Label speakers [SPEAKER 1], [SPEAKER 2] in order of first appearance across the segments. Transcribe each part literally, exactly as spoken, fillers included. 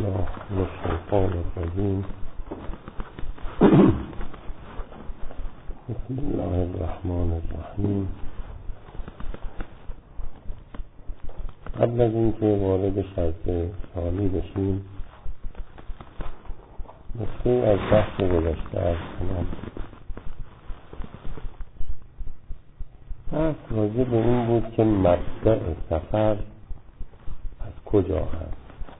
[SPEAKER 1] بالله من الشيطان الرجيم. بسم الله الرحمن الرحیم. قبل از اینکه وارد شرط ثانی بشیم نکته از بحث گذشته عرض کنم. بحث راجع به این بود که مبدأ سفر از کجا هست.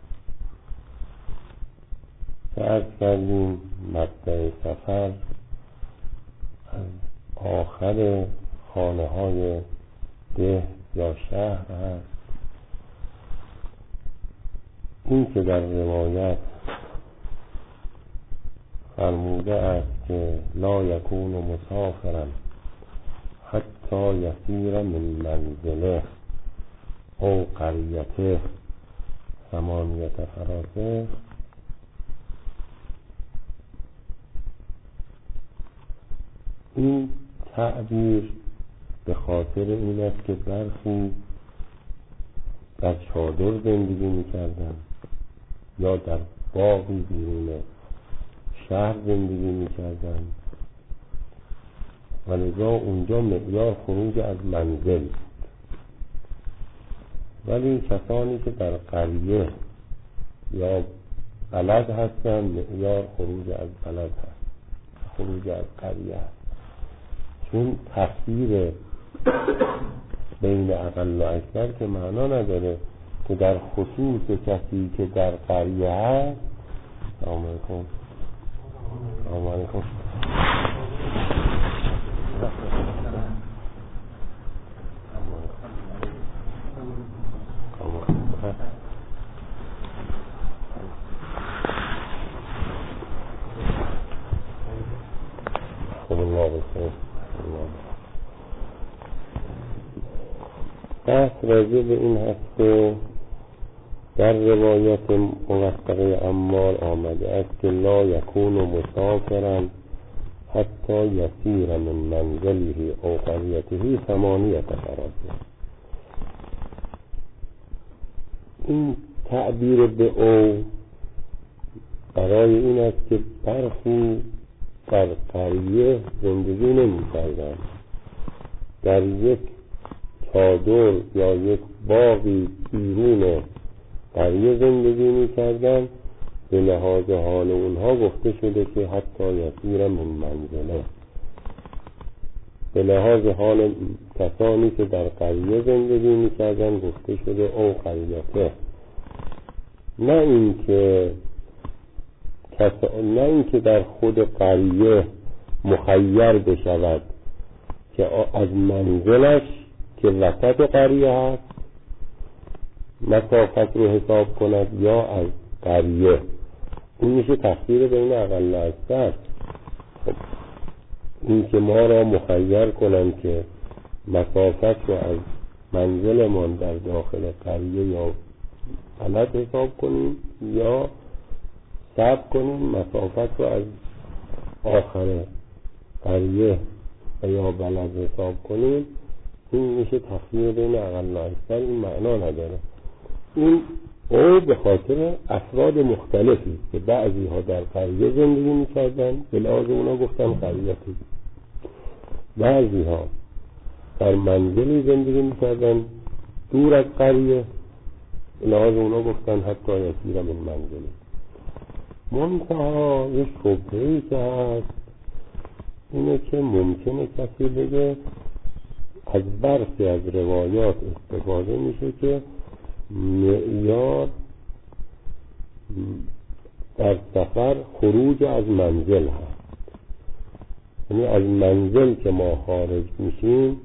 [SPEAKER 1] عرض کردیم مبدأ سفر از آخر خانه های ده یا شهر هست. این که در روایت فرموده است که لا یکون مسافرا حتی یسیر من منزله او قریته ثمانیت فراسخ، این تعبیر به خاطر این است که برخی در چادر زندگی می‌کردند یا در باغی بیرون شهر زندگی می‌کردند و لذا اونجا معیار خروج از منزل. ولی کسانی که در قریه یا بلد هستند معیار خروج از بلد هست، خروج از قریه هست. چون تفسیر بین اقل و اکثر که معنا نداره که در خصوص کسی که در قریه هست. سلام علیکم. سلام علیکم. خب الله بسید. بحث راجع به این هست که در روایت موثقه عمار آمده است که لا یکون مسافرا حتی یسیر من منزله او قریته ثمانیت فراسخ. این تعبیر به او برای این است که برخی در قریه زندگی نمی کردن، در یک چادر یا یک باغی بیرون قریه زندگی می کردن. به لحاظ حال اونها گفته شده که حتی یسیر من منزله، به لحاظ حال کسانی که در قریه زندگی می کردن گفته شده او قریته. نه این که نه این که در خود قریه مخیر بشود که از منزلش که وسط قریه هست مسافت رو حساب کند یا از قریه. این میشه تفسیر بین اقل و اکثر. خب این که ما را مخیر کنند که مسافت رو از منزلمان در داخل قریه یا بلد حساب کنیم یا صبر کنیم مسافت رو از آخر قریه یا بلد حساب کنیم، این میشه تفسیر بین اقل و اکثر. این معنا نداره. این او به خاطر افراد مختلفی که بعضی ها در قریه زندگی میکردن به لحاظ اونا گفتن قریتی، بعضی ها در منزلی زندگی میکردن دور از قریه به لحاظ اونا گفتن حتی یسیر من منزلی. منتها یه شبهه‌ای که هست اینه که ممکنه کسی بگه از برخی از روایات استفاده میشه که معیار در سفر خروج از منزل هست، یعنی از منزل که ما خارج میشیم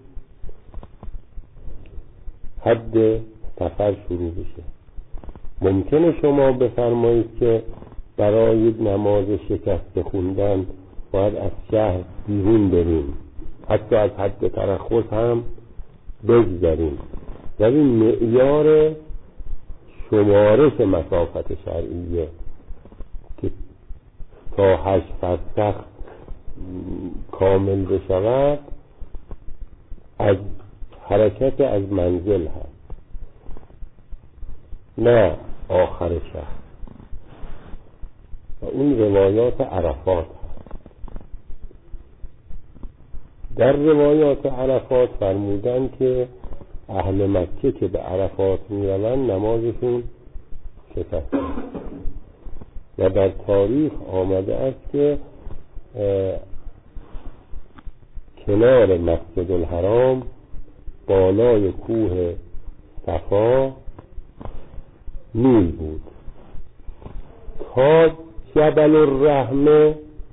[SPEAKER 1] حد سفر شروع بشه. ممکنه شما بفرمایید که برای یک نماز شکسته خوندن باید از شهر بیرون بریم، حتی از حد ترخص هم بگذاریم، ولی معیار شمارش مسافت شرعیه که تا هشت فرسخ کامل بشود از حرکت از منزل هست، نه آخر شهر. این روایات عرفات. در روایات عرفات فرمودن که اهل مکه که به عرفات میروند نمازشون شکسته و در تاریخ آمده است که کنار مسجد الحرام بالای کوه صفا میل بود تا جبل الرحمه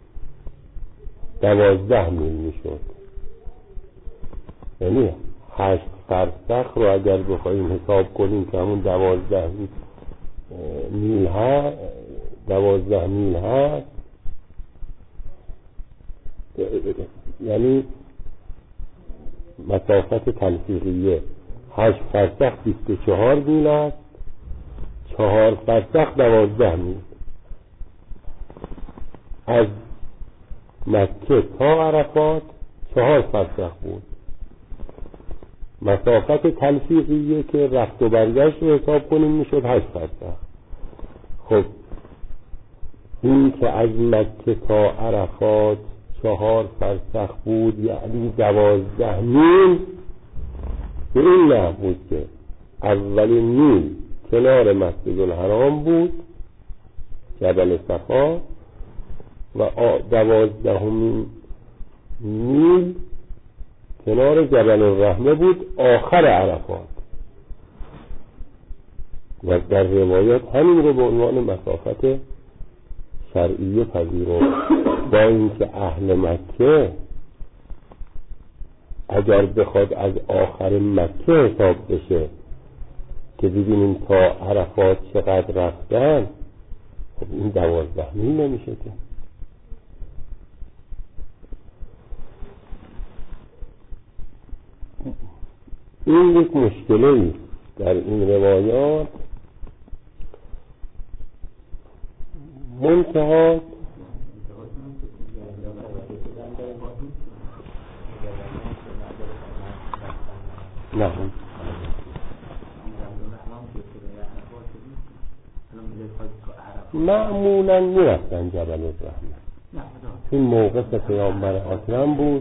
[SPEAKER 1] دوازده میل میشد. یعنی هشت فرسخ رو اگر بخوایم حساب کنیم که همون دوازده میل هست دوازده میل هست یعنی مسافت تلفیقیه هشت فرسخ بیست و چهار میل است، چهار فرسخ دوازده میل. از مکه تا عرفات چهار فرسخ بود. مسافت تلفیقیه که رفت و برگشت رو حساب کنیم میشد هشت فرسخ. خب این که از مکه تا عرفات چهار فرسخ بود یعنی دوازده میل، به این نه بود که اولین میل کنار مسجد الحرام بود جبل صفا و دوازدهمین میل کنار جبل الرحمه بود آخر عرفات و در روایات همین رو به عنوان مسافت شرعیه پذیرفت. با اینکه اهل مکه اگر بخواد از آخر مکه حساب بشه که ببینیم تا عرفات چقدر رفتن، خب این دوازده میل نمیشه که. این یک مشکلی در این روایات. منتها نه معمولا میرفتن جبل الرحمه این موقف پیامبر اکرم بود.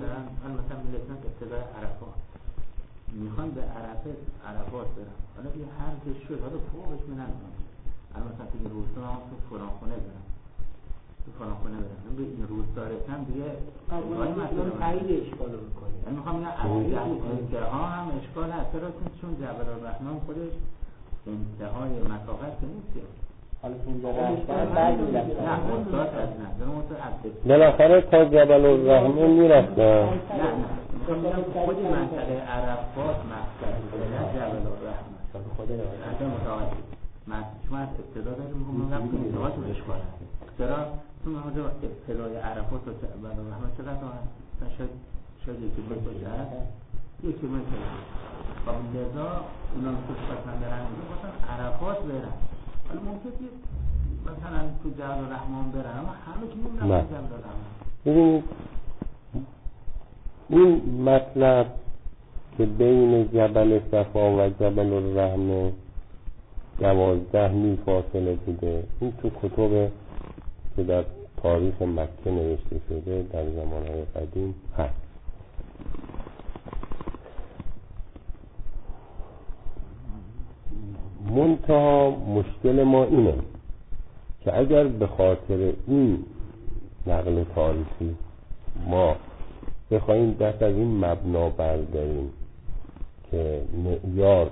[SPEAKER 2] میخوان به عرفه عرفات برن، حالا یه هر جش شد حالا فوقش منن حالا مثلا تو این روستا هم تو فلان خونه برن تو فلان خونه برن به این روستا رسن دیگه آقای مثلا خیلی اشکال رو میکنه. یعنی میخوام یه عرفه ها هم اشکال هست چون جبل الرحمه خودش انتهای مسافت که نیست. حالا تو اینجا رفتن بعد میرفتن نه مستاد از نظر مستاد
[SPEAKER 1] بالاخره تا جبل الرحمه میرفتن.
[SPEAKER 2] نه نه خود منطقه عرفات مقصد بوده نه جبل الرحمه خود اصلا متعالی شما از ابتدا داریم میگم که انتهاش رو اشکال هست. چرا؟ چون حاضر ابتدای عرفات و جبل الرحمه چقدر هست؟ شاید شاید یکی بید باشه هست یکی بید باشه و لذا اونا خوش پسند دارن میگفتن عرفات برن. حالا ممکن که مثلا تو جبل الرحمه برن اما همه که میمونن تو جبل الرحمه.
[SPEAKER 1] ببینید این مطلب که بین جبل صفا و جبل الرحمه دوازده میل فاصله بوده، این تو کتب که در تاریخ مکه نوشته شده در زمانهای قدیم هست. منتها مشکل ما اینه که اگر به خاطر این نقل تاریخی ما بخوایم دست از این مبنا برداریم که معیار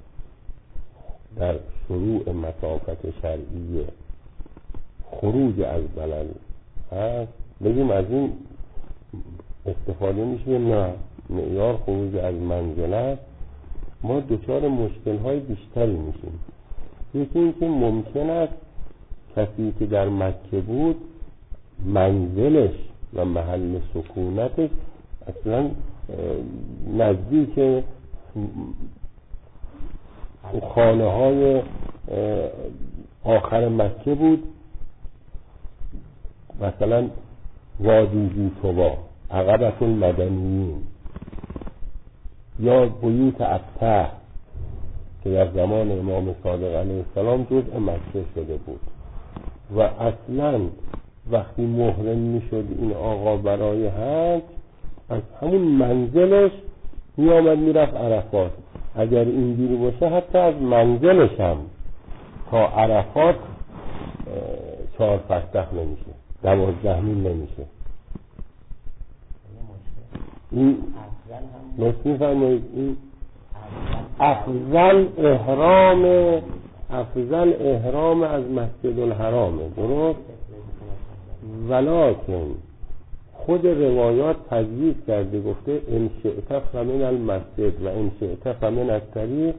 [SPEAKER 1] در شروع مسافت شرعیه خروج از بلل هست، بگیم از این استفاده میشه نه معیار خروج از منزل است، ما دچار مشکل های بیشتری میشیم. یکی این که ممکن است کسی که در مکه بود منزلش و محل سکونتش اصلا نزدیک خانه های آخر مکه بود، مثلا وادی زیتوا عقبة المدنیین یا بیوت ابته که در زمان امام صادق علیه السلام جزء مکه شده بود و اصلا وقتی محرم میشد این آقا برای حج، از همون منزلش میامد میرفت عرفات. اگر اینجوری باشه حتی از منزلش هم تا عرفات چهار فستخ نمیشه، دوازده میل نمیشه. این نصفی فرمایید این افضل احرام افضل احرام از مسجد الحرامه، درست؟ ولکن خود روایات تجویز کرده، گفته ان شئت فمن المسجد و ان شئت فمن الطریق.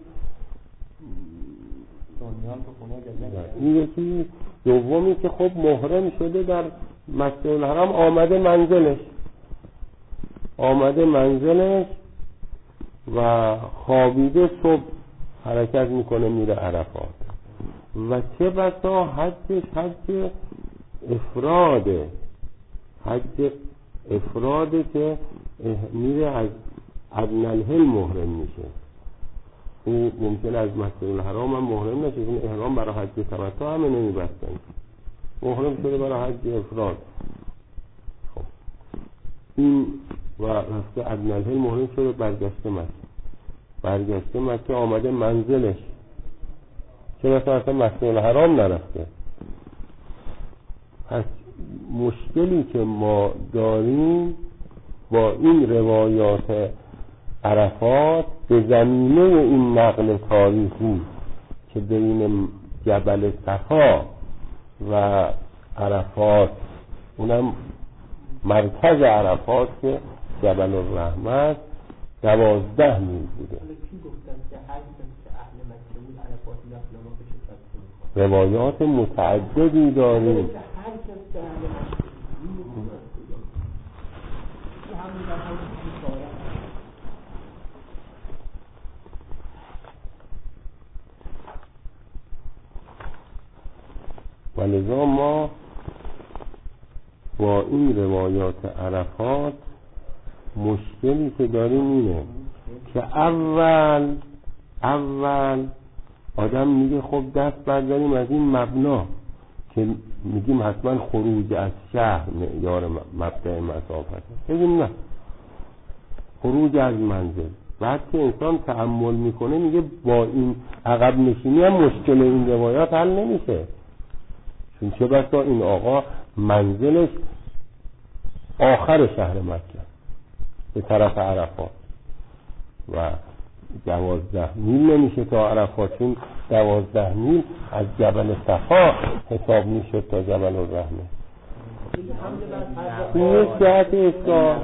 [SPEAKER 1] این یکی. دومی که خب محرم شده در مسجد الحرام، آمده منزلش آمده منزلش و خوابیده، صبح حرکت میکنه میره عرفات. و چه بسا حجش حج افراده، حج افراده که میره از ادنی الحل محرم میشه. او ممکن از مسجد الحرام هم محرم نشه، این احرام برای حج تمتع همه نمیبستن، محرم شده برای حج افراد. خب این و رفته ادنی الحل محرم شده، برگشته مکه برگشته مکه آمده منزلش، چه مثلا اصلا مسجد الحرام نرفته. پس مشکلی که ما داریم با این روایات عرفات به زمینه این نقل تاریخی که بین جبل صفا و عرفات، اونم مرکز عرفات که جبل الرحمت، دوازده میل بوده. روایات متعددی داریم. ولذا ما با این روایات عرفات مشکلی که داریم اینه که اول اول آدم میگه خب دست برداریم از این مبنا که میگیم حتما خروج از شهر معیار مبدأ مسافت، بگیم نه، خروج از منزل. بعد که انسان تأمل میکنه میگه با این عقب نشینی هم مشکل این روایات حل نمیشه، چون چه بسا این آقا منزلش آخر شهر مکه به طرف عرفات و دوازده میل نمیشه تا عرفات، چون دوازده میل از جبل صفا حساب میشد تا جبل الرحمه. این یک جهت اصلاح.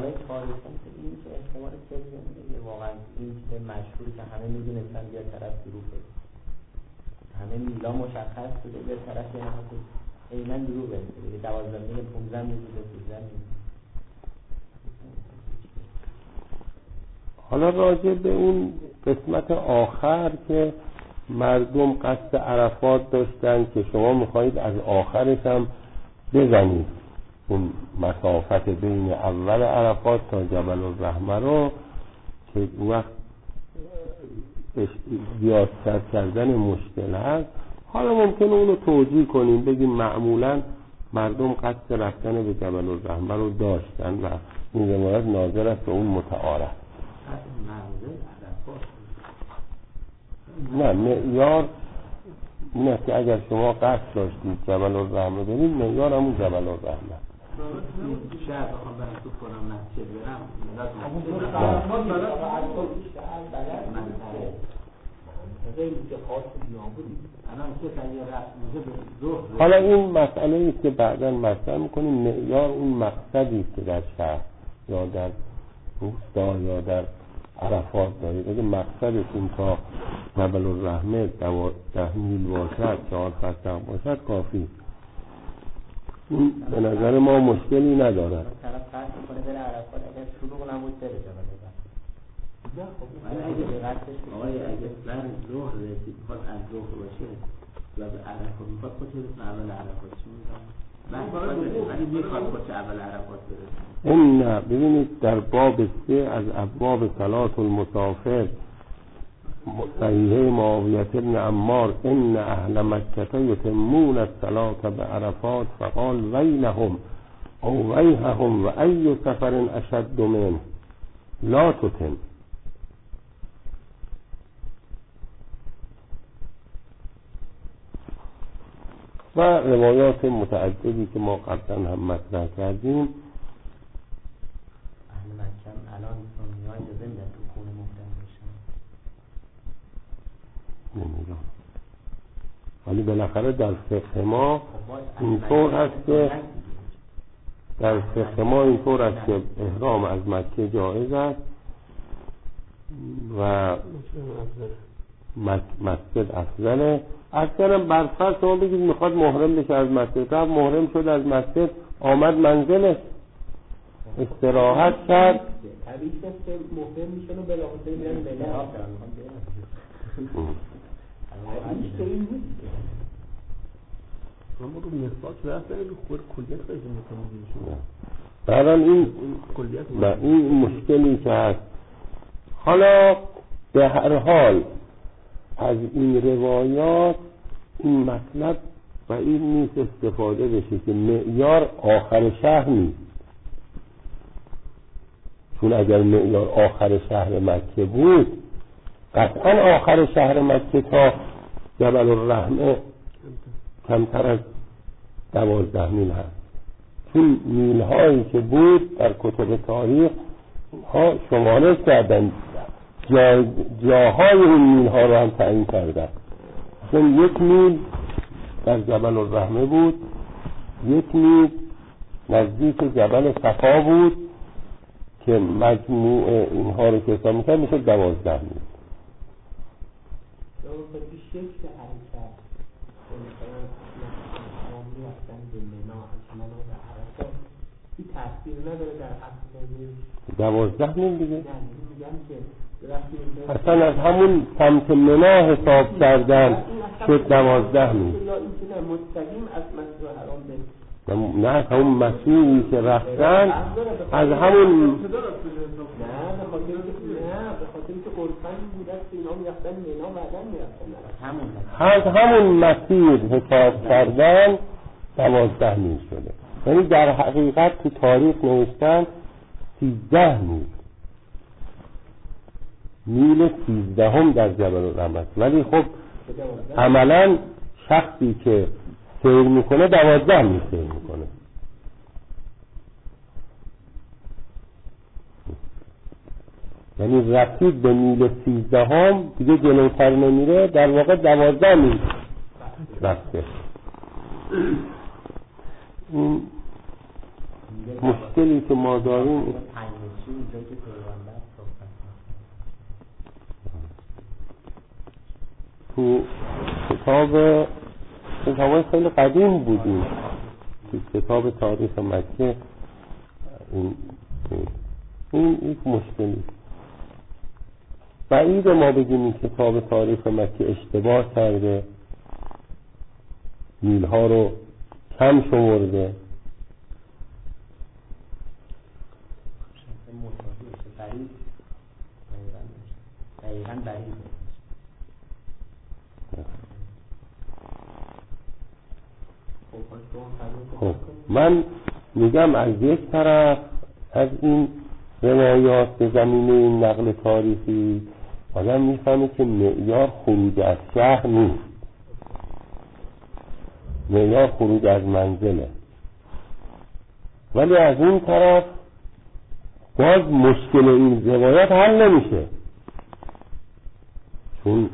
[SPEAKER 2] واقعا این مشهوری که همه میدونستن یه طرف دروغ بده، همه میلا مشخص بوده یه طرف یه نفت ایمن دروغ بده، دوازده میل پونزده میل بوده سیزده میل.
[SPEAKER 1] حالا راجع به اون قسمت آخر که مردم قصد عرفات داشتن که شما میخواهید از آخرش هم بزنید اون مسافت بین اول عرفات تا جبل الرحمه رو، که وقت زیادتر کردن مشکل هست. حالا ممکنه اونو توجیه کنیم، بگیم معمولا مردم قصد رفتن به جبل الرحمه رو داشتن و این روایت ناظر است به اون متعارف. نه معیار اینه که اگر شما قصد داشتید جبل الرحمه برید، معیار همون جبل الرحمه.
[SPEAKER 2] شهر بخوام برم تو کنم مسجد برم
[SPEAKER 1] حالا این مسئله ایست که بعدا مطرح میکنیم. معیار اون مقصدی که در شهر یا در روستا یا در عرفات دارید. اگه مقصدتون تا جبل الرحمه دوازده میل باشد، چهار فستق باشد، کافی. این به نظر ما مشکلی ندارد.
[SPEAKER 2] طرف قصد میکنه بره عرفات، اگر شروع نبود بره جبل الرحمه. نه خب اگه قصدش آقای اگه سر ظهر رسید میخواد از ظهر باشه و به عرفات میخواد خودش اول عرفات چی میگم؟ ولی میخواد خودش اول عرفات بره.
[SPEAKER 1] این نه، ببینید در باب سه از ابواب صلات المسافر صحیحه معاویه بن عمار ان اهل مکه یتمون الصلاة بعرفات فقال ویلهم او ویحهم و ای سفر اشد منه لا تتم. و روایات متعددی که ما قبلا هم مطرح کردیم.
[SPEAKER 2] اهل مکه الان سنی‌ها اجازه میدن تو خونه محرم بشن؟
[SPEAKER 1] نمیدونم، ولی بالاخره در فقه ما اینطور هست که در فقه ما اینطور است که احرام از مکه جایز است و مسجد افضله. اصلا برفرض شما بگید میخواد محرم بشه از مسجد، رفت محرم شد از مسجد، آمد منزلش استراحت کرد،
[SPEAKER 2] طبیعی است که محرم میشن و بلاخره میرن بلا هیچ که این نیست.
[SPEAKER 3] ما رو مسواک رفت رو خور کلیت خیلی میکنیم.
[SPEAKER 1] برای این این مشکلی که هست. حالا به هر حال از این روایات این مطلب و این نیست استفاده بشه که معیار آخر شهر نیست، چون اگر معیار آخر شهر مکه بود قطعا آخر شهر مکه تا جبل الرحمه کمتر از دوازده میل هست، چون میل هایی که بود در کتب تاریخ ها شمارش کردن، جا جاهای این میل ها رو هم تعیین کردن. چون یک میل در جبل الرحمه بود، یک میل نزدیک جبل صفا بود که مجموع اینها رو که حساب می‌کرد میشه دوازده میل. دوازده میل دیگه اصلا از همون سمت منا حساب کردن شد دوازده میل. نه همون مسیحی که رفتن از همون از همون مسیر حساب کردن دوازده میل شده. یعنی در حقیقت تو تاریخ نوشتن سیزده میل میل سیزدهم در جبل الرحمه، ولی خب عملا شخصی که سیر میکنه دوازده میل سیر میکنه. یعنی رسید به میل سیزدهم دیگه جلوتر نمیره، در واقع دوازده میل رفته. این مشکلی که ما داریم تو کتاب کتابای خیلی قدیم بودیم، تو کتاب تاریخ مکه این این یک مشکلی. بعید ما بگیم این کتاب تاریخ مکه اشتباه کرده، میلها رو کم شمرده. خب من میگم از یک طرف از این روایات به زمینه این نقل تاریخی آدم میفهمه که معیار خروج از شهر نیست، معیار خروج از منزله. ولی از این طرف باز مشکل این روایات حل نمیشه، چون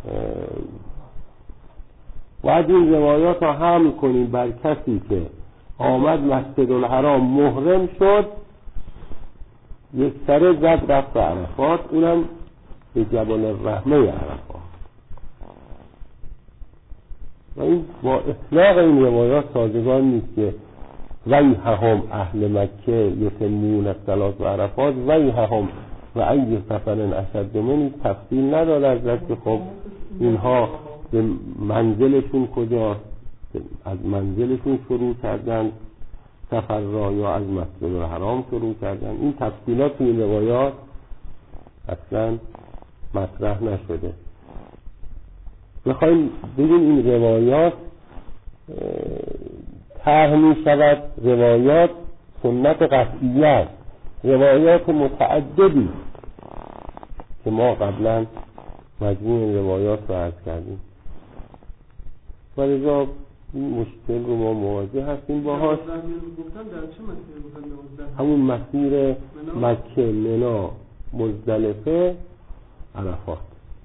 [SPEAKER 1] باید این روایات رو حمل کنیم بر کسی که آمد مسجد الحرام محرم شد، یک سره زد رفت به عرفات، اونم به جبل الرحمه عرفات. و این با اطلاق این روایات سازگار نیست که ویحهم اهل مکه یتمون الصلاة و عرفات ویحهم و ای سفر اشد منه تفصیل نداره از که خب اینها به منزلشون کجا، از منزلشون شروع کردن سفر را یا از مسجد الحرام شروع کردن. این تفصیلات این روایات اصلا مطرح نشده. بخوایم بگیم این روایات طرح می شود روایات سنت قطعیه است، روایات متعددی که ما قبلا مجموع روایات رو عرض کردیم و لذا این مشکل رو ما مواجه هستیم باهاش. همون مسیر مکه، منا، مزدلفه، عرفات.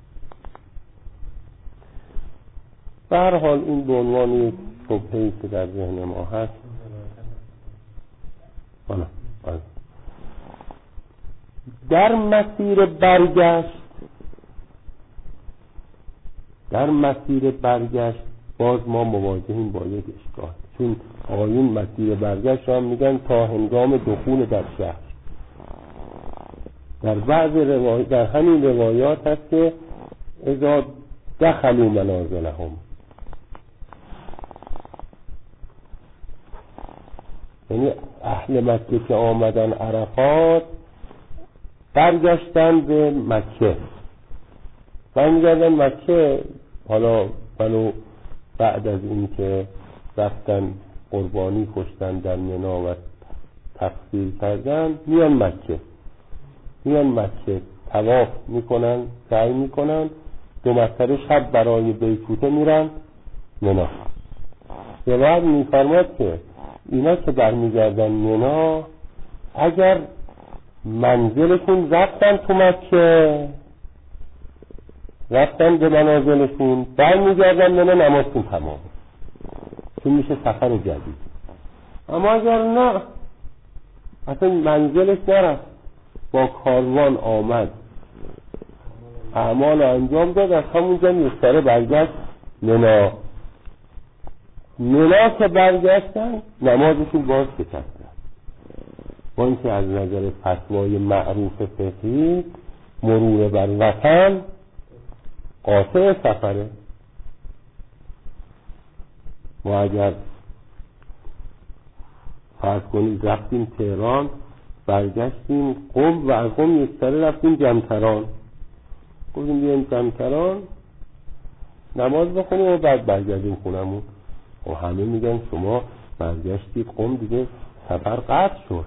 [SPEAKER 1] به هر حال این به عنوان یک شبهه‌ای که در ذهن ما هست. آنه. آنه. در مسیر برگشت در مسیر برگشت باز ما مواجهیم با یک اشکال، چون آیین مسیر برگشت را هم میگن تا هنگام دخول در شهر. در بعض روایات، در همین روایات هست که اذا دخلوا منازلهم، یعنی اهل مکه که آمدن عرفات برگشتن به مکه، برمیگردن مکه. حالا ولو بعد از این که رفتن قربانی کشتن در منا و تفسیر کردن، میان مکه میان مکه طواف میکنن، سعی میکنن، دو مرتبه شب برای بیتوته میرن منا. به بعد میفرماد که اینا که برمیگردن منا، اگر منزلشون رفتن تو مکه، رفتن به منازلشون، برمیگردن منا، نمازشون تمام، چون میشه سفر جدید. اما اگر نه، اصلا منزلش نرفت، با کاروان آمد، اعمال انجام داد، از همونجا یکسره برگشت منا. منا که برگشتن نمازشون باز شکستن، با اینکه از نظر فتوای معروف فقهی مرور بر وطن قاطع سفره. ما اگر فرض کنید رفتیم تهران، برگشتیم قم و از قم یکسره رفتیم جمکران، گفتیم بیایم جمکران نماز بخونیم و بعد برگردیم خونمون، و همه میگن شما برگشتی قم دیگه سفر قطع شد.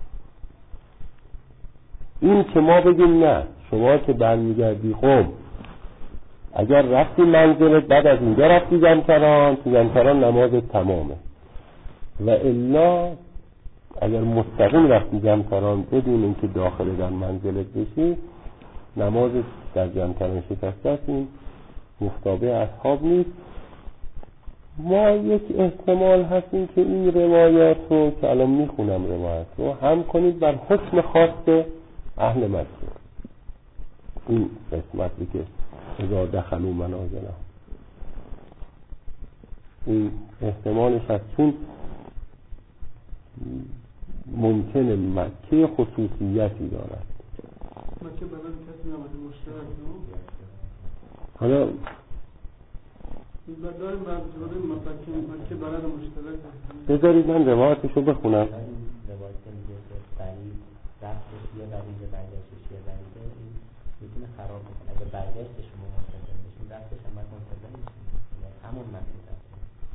[SPEAKER 1] این که ما بگیم نه، شما که برمیگردی قم، اگر رفتی منزلت، بعد از اینجا رفتی جمکران، تو جمکران نمازت تمامه. و الا اگر مستقیم رفتی جمکران بدون اینکه داخل در منزلت بشی، نمازت در جمکران شکسته است. این مفتابه اصحاب نیست. ما یک احتمال هستیم که این روایات رو که الان میخونم روایت رو هم کنید بر حکم خاص اهل مکه، این قسمتی که اذا دخلوا منازلهم، این احتمالش هست، چون ممکنه مکه خصوصیتی دارد.
[SPEAKER 3] مکه بلد کسی نماز مشترک نو؟
[SPEAKER 1] حالا
[SPEAKER 3] داریم برای مکه بلد مشترک.
[SPEAKER 1] بذارید من روایتشو بخونم.
[SPEAKER 2] روایت میگه که برید رفتش یه برید برگشتش یه بریده، این میتونه خراب بکنه. اگه برگشتش شما منتظر بشین، رفتش هم باید منتظر بشین، همون مسیر رفت.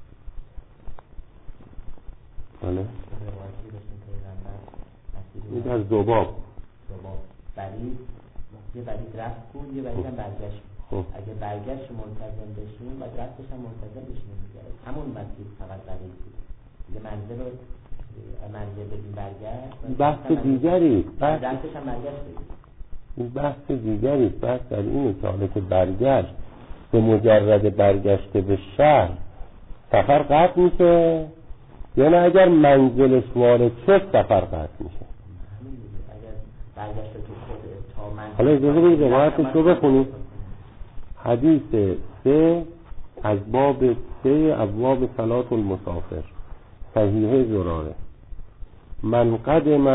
[SPEAKER 1] بله
[SPEAKER 2] روایتی داشتیم پیغمبر
[SPEAKER 1] این از ذباب
[SPEAKER 2] ذباب برید، یه برید رفت بود، یه برید هم برگشت. اگه برگشت منتظر بشین و رفتش هم منتظر بشین دیگه، همون مسیر فقط برید بود دیگه. منزل رو منزل بدین برگشت
[SPEAKER 1] بحث دیگری، بحث
[SPEAKER 2] رفتش هم برگشت بدین،
[SPEAKER 1] این بحث دیگری. بحث در اینه که حالا که برگشت به مجرد برگشته به شهر سفر قطع میشه، یا نه اگر منزلش وارد شد سفر قطع میشه.
[SPEAKER 2] اگر برگشت تو خود تا منزل.
[SPEAKER 1] حالا اجازه بدید روایتش رو بخونیم. حدیث سه از باب سه ابواب صلاة المسافر، صحیح زراره. من قدم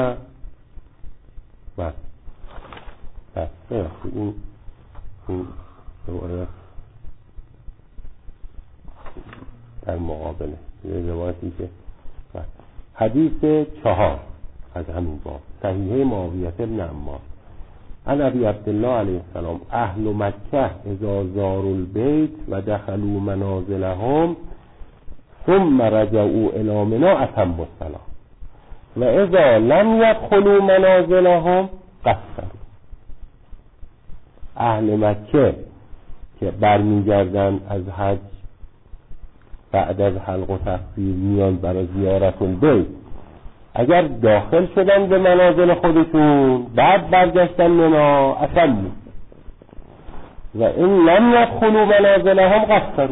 [SPEAKER 1] بس بس این این زراره در مقابله روایتی که حدیث چهار از همین باب، صحیح معاویه بن عمار. عن ابی عبدالله علیه السلام اهل مکه اذا زاروا البیت و دخلوا منازلهم ثم رجعوا الی منی اتموا الصلاة و اذا لم يدخلوا منازلهم قصروا. اهل مکه که برمیگردن از حج بعد از حلق و تقصیر میان برای زیارت البیت، اگر داخل شدن به منازل خودشون بعد برگشتن منا اتموا و این لم يدخلوا منازلهم قصروا.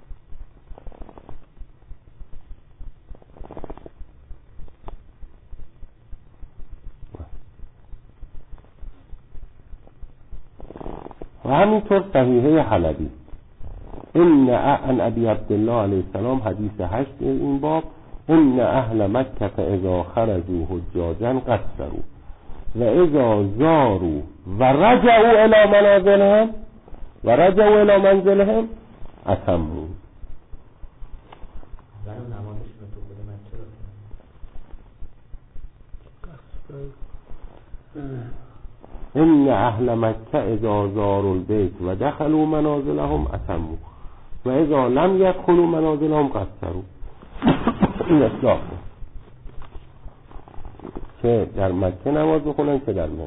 [SPEAKER 1] و همینطور صحیحه حلبی ان عن ابی عبدالله علیه السلام حدیث هشت این باب ان اهل مکه اذا خرجوا حجاجا قصروا و اذا زاروا و رجعوا الى منازلهم و رجعوا الى منزلهم اتموا.
[SPEAKER 2] برای نمازش رو تو خود مکه رو
[SPEAKER 1] ان اهل مکه اذا زاروا البیت و دخلوا منازلهم اتموا و اذا لم يدخلوا منازلهم قصروا. این اصلاح که در مکه نماز بخونن که در منا.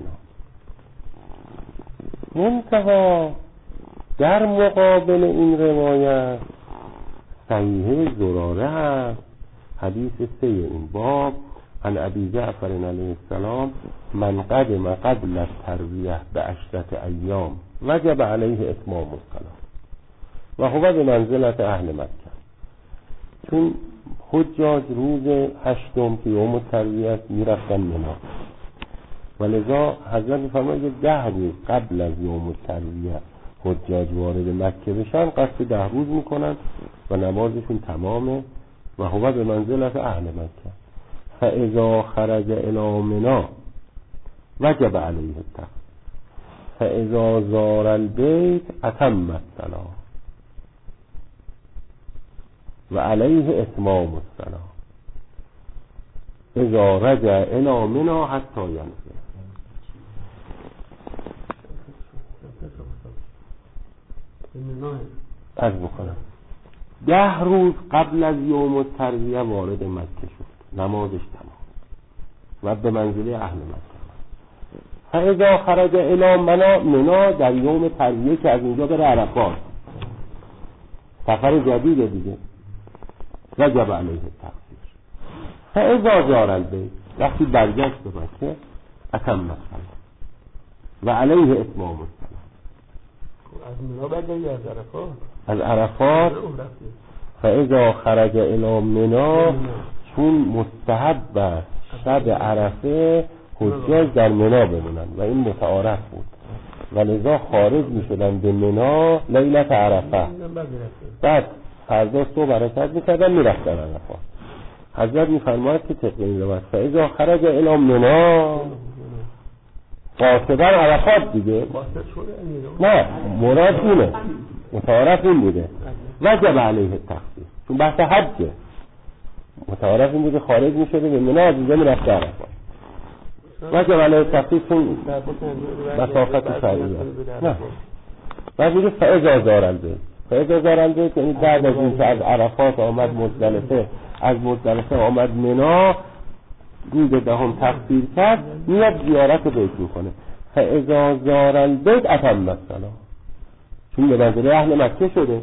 [SPEAKER 1] منتها در مقابل این روایت صحیحه زراره هست، حدیث سه این باب عن ابی جعفر علیه السلام من قدم قبل الترویه بعشرة ایام وجب علیه اتمام الصلاة و هو به منزلت اهل مکه. چون حجاج روز هشتم که یوم الترویه میرفتن منا و لذا حضرت میفرماید ده روز قبل از یوم الترویه حجاج وارد مکه بشن قصد ده روز میکنن و نمازشون تمامه و هو به منزلت اهل مکه. فاذا خرج الی منی وجب علیه التقصیر فاذا زار البیت اتم الصلاة و علیه اتمام الصلاة اذا رجع الی منی حتی ینزل. از بکنم ده روز قبل از یوم الترویه وارد مکه شد، نمازش تمام و به منزله اهل مکه. فاذا خرج الی منی، منا در یوم ترویه که از اینجا بره عرفات، سفر جدیده دیگه، وجب علیه التقصیر. فاذا زار البیت، وقتی برگشت به مکه اتم الصلاة و علیه اتمام الصلاة.
[SPEAKER 3] از منا برگردی از عرفات؟
[SPEAKER 1] از عرفات. فاذا خرج الی منی، چون مستحب است شب عرفه حجاج در منا بمونن و این متعارف بود و لذا خارج می شدن به منا لیلت عرفه، بعد فردا صبح حرکت می کردن می رفتن عرفات. حضرت می فرماید که طبق این روایت فاذا خرج الی منی قاصدا عرفات دیگه، نه مراد اینه، متعارف این بوده وجب علیه التقصیر، چون بحث حجه متعارف این بوده خارج می شده به منا از اینجا می رفته عرفات. وجب علیه التقصیر چون مسافت شرعیه. نه بعد میگه فاذا زار البیت، فاذا زار البیت یعنی بعد از این که از عرفات آمد مزدلفه، از مزدلفه آمد منا، روز دهم تقصیر کرد، میاد زیارت بیت میکنه. فاذا زار البیت اتم الصلاة، چون به منزله اهل مکه شده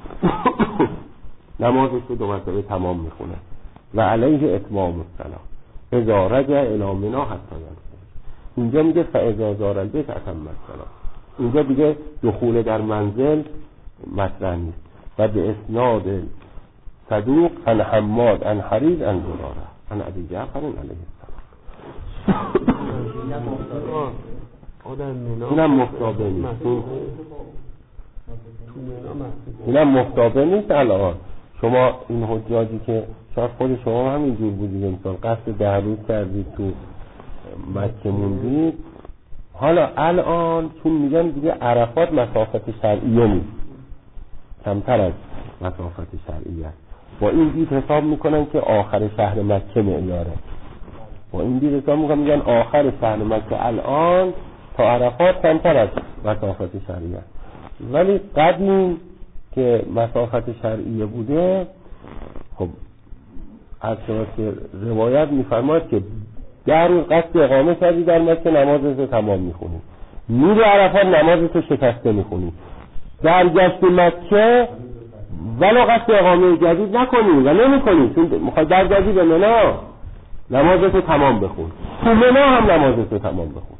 [SPEAKER 1] نمازش رو دو مرتبه تمام میخونه و علیه اتمام الصلاة اذا رجع الی منی حتی ینزل. اینجا میگه فاذا زار البیت اتم الصلاة، اینجا دیگه دخول در منزل مطرح نیست. و به اسناد صدوق عن حماد عن حریز عن زراره عن ابی جعفر علیه السلام. اینم مفتابه نیست، اینم مفتابه نیست. الان شما این حجاجی که شاید خود شما هم اینجور بودید، مثلا قصد ده روز کردید تو مکه موندید، حالا الان چون میگن دیگه عرفات مسافت شرعیه نیست، کمتر از مسافت شرعیه، با این دید حساب میکنن که آخر شهر مکه معیاره، با این دید حساب میکنن میگن آخر شهر مکه الان تا عرفات کمتر از مسافت شرعیه، ولی قدیم که مسافت شرعیه بوده، خب از که روایت میفرماید که در روز قصد اقامه کردی در مکه نمازت رو تمام میخونی، میری عرفات نمازت رو شکسته میخونی، در گشت مکه ولو قصد اقامه جدید نکنی و نمیکنی، چون میخوای برگردی به منا نمازت رو تمام بخون، تو منا هم نمازت رو تمام بخون.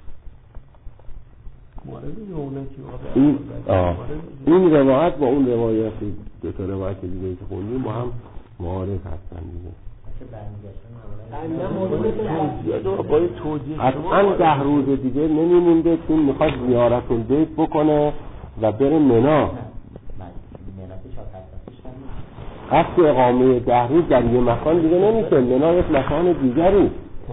[SPEAKER 1] این, این روایت با اون روایت دو تا روایت دیگه که خوندیم با هم معارض هستن دیگه. اصلا ده روز دیگه نمیمونده چون میخواد زیارت البیت بکنه و بره منا. قصد اقامه ده روز در یه مکان دیگه نمیشه، منا یک مکان دیگری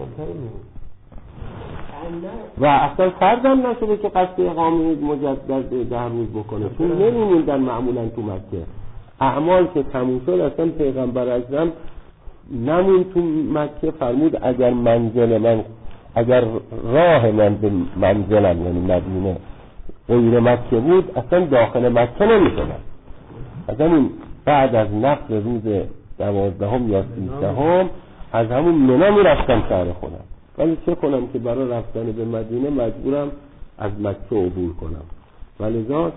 [SPEAKER 1] و اصلا فرضم نشده که قصد اقامه مجدد ده روز بکنه، چون نمیموندن معمولا تو مکه. اعمال که تموم شد اصلا پیغمبر اکرم نمون تو مکه، فرمود اگر منزل من اگر راه من به منزلم یعنی مدینه غیر مکه بود اصلا داخل مکه نمیشدم. اصلا این بعد از نفس روز دوازدهم یا سیزدهم از همون منا میرفتم شهر خودم، ولی چه کنم که برای رفتن به مدینه مجبورم از مکه عبور کنم. ولذا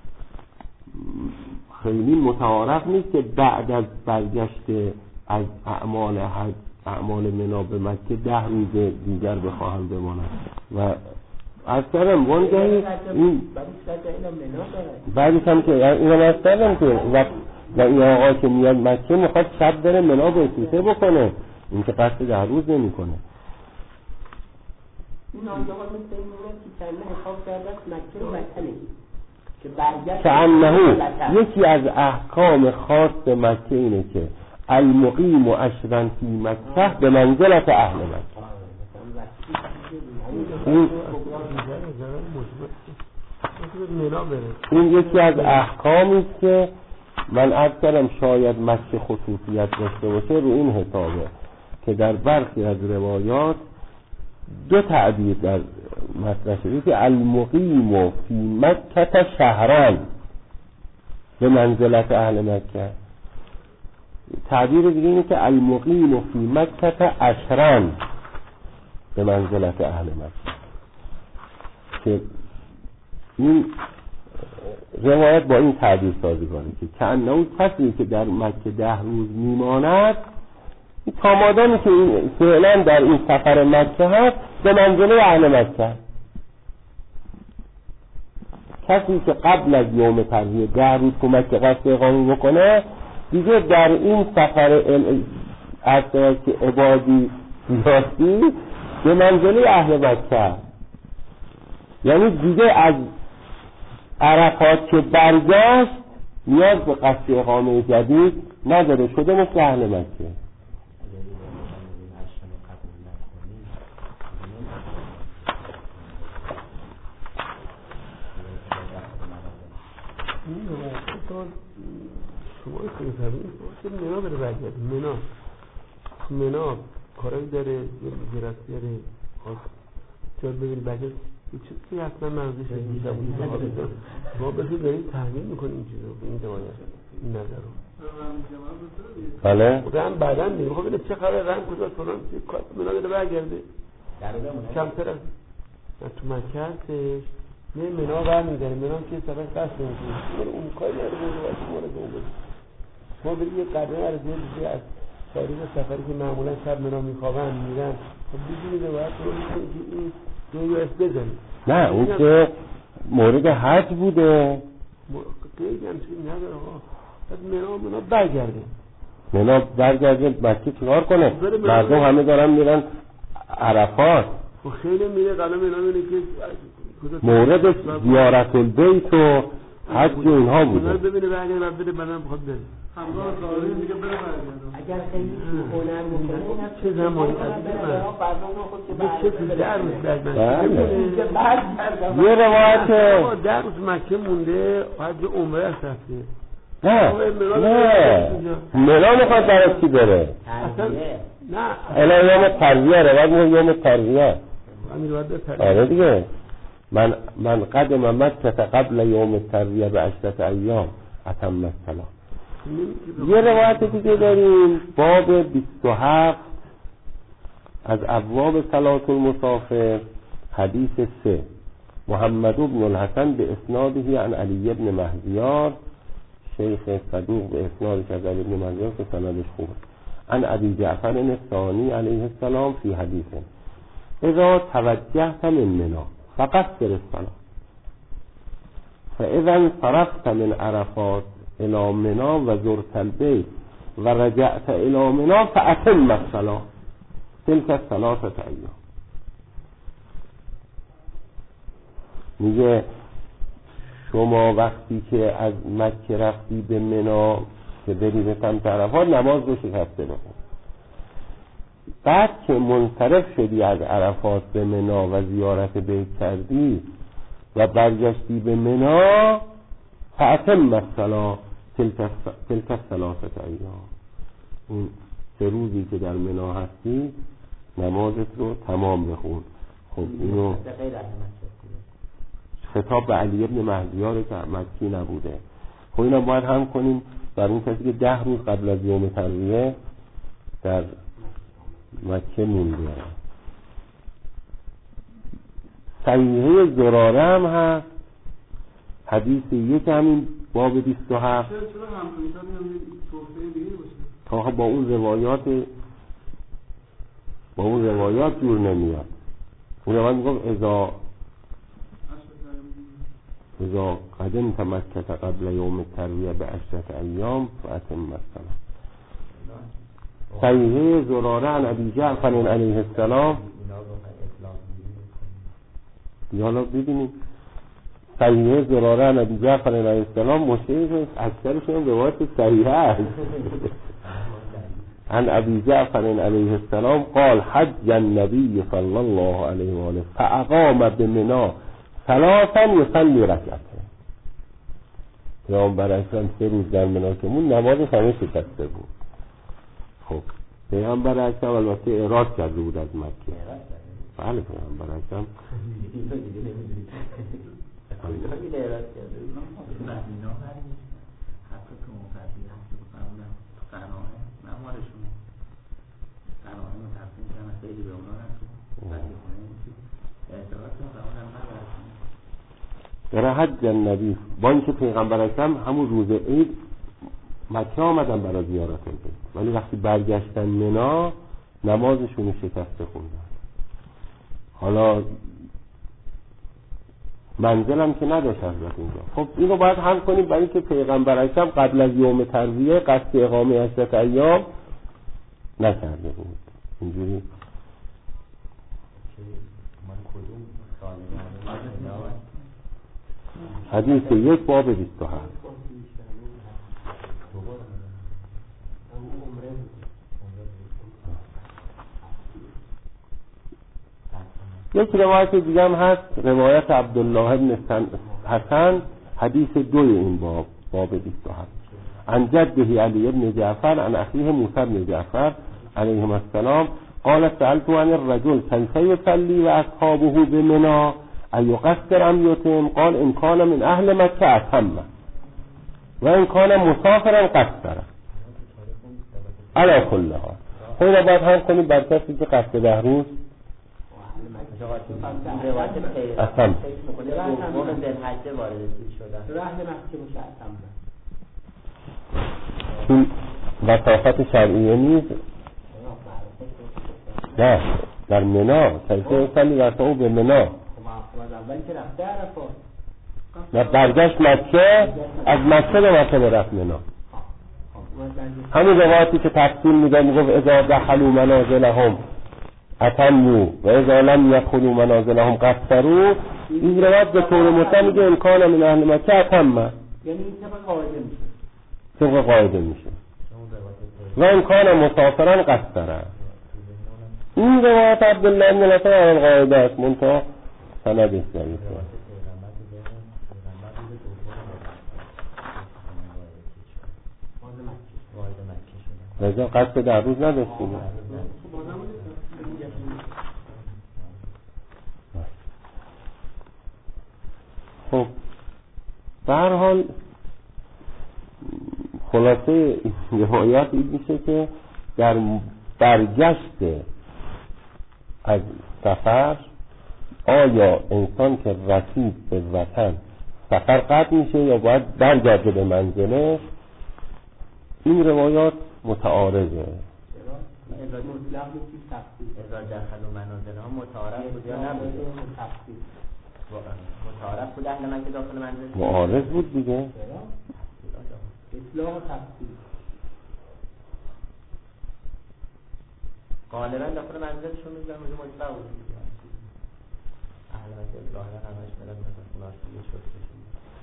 [SPEAKER 1] خیلی متعارف نیست که بعد از برگشت از اعمال حج اعمال منا به مکه ده روز دیگر بخواهم بمانم. و از کردم وانگهی این بعدش هم که اینو از کردم که و این آقا که میاد مکه میخواد شب بره منا بسیطه بکنه، این که قصد ده روز نمی کنه.
[SPEAKER 4] این آنجا ها مثل این مورد که کنه حساب کرده است مکه رو وطنه که برگشت
[SPEAKER 1] که انهو یکی از احکام خاص مکه اینه که المقیم و اشرن فی مکه به منزلت اهل مکه. این این یکی از احکامی است که من عرض کردم شاید مکه خصوصیت داشته باشه رو این حسابه که در برخی از روایات دو تعبیر در مطرح شده که المقیم و فی مکه شهران به منزلت اهل مکه. تعبیر دیگه اینه که المقیم و فی مکه اشران به منزلت اهل مکه، که این روایت با این تعبیر سازگاره که کأنه اون کسی که در مکه ده روز میماند تا مادامی که این فعلا در این سفر مکه هست به منزله اهل مکه. کسی که قبل از یوم ترویه ده روز تو مکه قصد اقامه بکنه دیگه در این سفر اصلا که عبادی سیاسی به منزله اهل مکه، یعنی دیگه از عرفات که برگشت نیاز به قصد اقامه جدید نداره، شده مثل اهل مکه.
[SPEAKER 3] شما خیلی فرمید که منا بره برگرد منا منا کارایی داره یه جرسی داره جال ببینی برگرد یه چیزی اصلا منظورش دیده بود ما بسید داریم تحمیل میکنیم این چیز رو این روایت این نظر رو
[SPEAKER 1] بله
[SPEAKER 3] خود هم بعدن میگه خب بینه چه خبر رنگ کجاست فلان منا بره برگرده کمتر از تو مکه هستش یه منا برمیداره منا که سفر قصد نمیکنه اون کاری نره بوده باید مورد اون بوده ما بریم یه قدمه عرضه دیگه از تاریخ سفری که معمولا شب منا میخوابن میرن خب بیدونیده باید تو رو میکنی که این دو یو اس بزنی
[SPEAKER 1] نه اون که مورد حج بوده
[SPEAKER 3] خیلی همچنین نداره آقا باید منا منا برگرده
[SPEAKER 1] منا برگرده مکه چیکار کنه؟ مردم همه دارن میرن عرفات
[SPEAKER 3] و خیلی میره قدم منا میره که
[SPEAKER 1] مورد زیارت البیت و حج و اینها بوده.
[SPEAKER 3] ببینه برگرده و بره بنام بخواد بره
[SPEAKER 4] همراه سواری دیگه بره برگرده اگر خیلی هنر بکنه
[SPEAKER 3] چه زمانی چه در روز برگرده
[SPEAKER 1] یه روایت
[SPEAKER 3] در روز مکه مونده حج عمره هست رفته
[SPEAKER 1] نه نه منا میخواد برای چی بره
[SPEAKER 3] نه
[SPEAKER 1] الان یوم ترویه روایت مون یوم ترویه
[SPEAKER 3] امیر باید بتره
[SPEAKER 1] آره دیگه من من قدم مکه قبل یوم الترویه به عشرت ایام اتم الصلاة. یه روایت دیگه داریم باب بیست و هفت از ابواب صلاة المسافر، حدیث سه، محمد بن الحسن به اسناده عن علی بن مهدیار، شیخ صدوق به اسنادش از علی بن مهدیار که سندش خوبه، عن ابی جعفر الثانی علیه السلام فی حدیثه اذا توجهت من منی فقصر الصلاة فاذا انصرفت من عرفات الى منی و زرت البیت و رجعت الى منی فاتم الصلاة تلك الثلاثه ایام. میگه شما وقتی که از مکه رفتی به منی که بری به سمت عرفات نماز رو شکسته بکن، بعد که منصرف شدی از عرفات به منی و زیارت بیت کردی و برگشتی به منی فاتم الصلاة تلک الثلاثه ایام، اون سه روزی که در منی هستی نمازت رو تمام بخون. خب اینو خطاب به علی ابن مهدیار که مکی نبوده. خب اینا باید هم کنیم بر اون کسی که ده روز قبل از یوم ترویه در مکه مونده. صحیحه زراره هم هست، حدیث یک همین باب بیست و هفت تا با اون روایات با اون روایات جور نمیاد. اون روایت میگم ازا ازا قدمت مکه قبل یوم الترویه به عشرت ایام فاتم الصلاة. صحیحه زراره عن ابی جعفر علیه السلام، یالا ببینیم صحیحه زراره عن ابی جعفر علیه السلام مشکل اکثرشون روایت صحیحه است. عن ابی جعفر علیه السلام قال حج النبی صلی الله علیه و آله فاقام بمنی ثلاثا یصلی رکعتین. پیامبر اکرم سه روز در منی که مون نمازش همه شکسته بود. خب پیامبر اکرم البته اعراض کرده بود از مکه. بله پیامبر اکرم در حج النبی با اینکه پیغمبر اکرم همون روز عید مکه آمدن برای زیارت بیت، ولی وقتی برگشتن منی نمازشون رو شکسته خوندن. حالا منزلم که نداشت حضرت اینجا. خب اینو باید حل کنیم برای اینکه پیغمبر اکرم قبل از یوم ترویه قصد اقامه عشرت ایام نکرده بود. اینجوری حدیث یک باب بیست و هفت. یک روایت دیگه هم هست، روایت عبدالله بن حسن، حدیث دوی این باب باب بیست و هفت. عن جده علی بن جعفر عن اخیه موسی بن جعفر علیهم السلام قال سألت عن الرجل كيف يصلي واصحابه بمنى ایقصر ام یتم قال ان کان من اهل مکه اتم و ان کان مسافرا قصر علی کل حال. خیلی باید هم کنیم بر کسی که قصد ده روز اتم این وصافت شرعیه نیست. نه در منی کیف یصلی و اصحابه به منی نه برگشت مکه، از مکه به مکه برفت منی. همین روایتی که تفصیل میده میگفت اذا دخلوا منازلهم اتموا و اذا لم يدخلوا منازلهم قصروا. این روایت به طور مطلق میگه ان کان من اهل مکه اتم، یعنی طبق قاعده میشه طبق قاعده میشه و ان کان مسافرا قصر. این روایت عبدالله بن حسن عن قاعده است منتها سندش ضعیفه. رضا قصد در روز نداشتیم. خب به هر حال خلاصه این روایات این میشه که در برگشت از سفر آیا انسان که رسید به وطن سفر قطع میشه یا باید برگرده به منزله؟ این روایات متعارضه.
[SPEAKER 4] ازاد مطلق نیستی تفصیل
[SPEAKER 2] ازاد دخل و منازل ها متعارض بود یا نبود؟
[SPEAKER 4] تفصیل
[SPEAKER 2] متعارض بود اهل مکه داخل منزل؟
[SPEAKER 1] معارض بود دیگه.
[SPEAKER 4] اطلاق و تفصیل
[SPEAKER 2] غالبا داخل منزلشون میگم میگه مطلق بود اهل مکه ظاهرا همش میرن مثلا خونه‌شون شستشون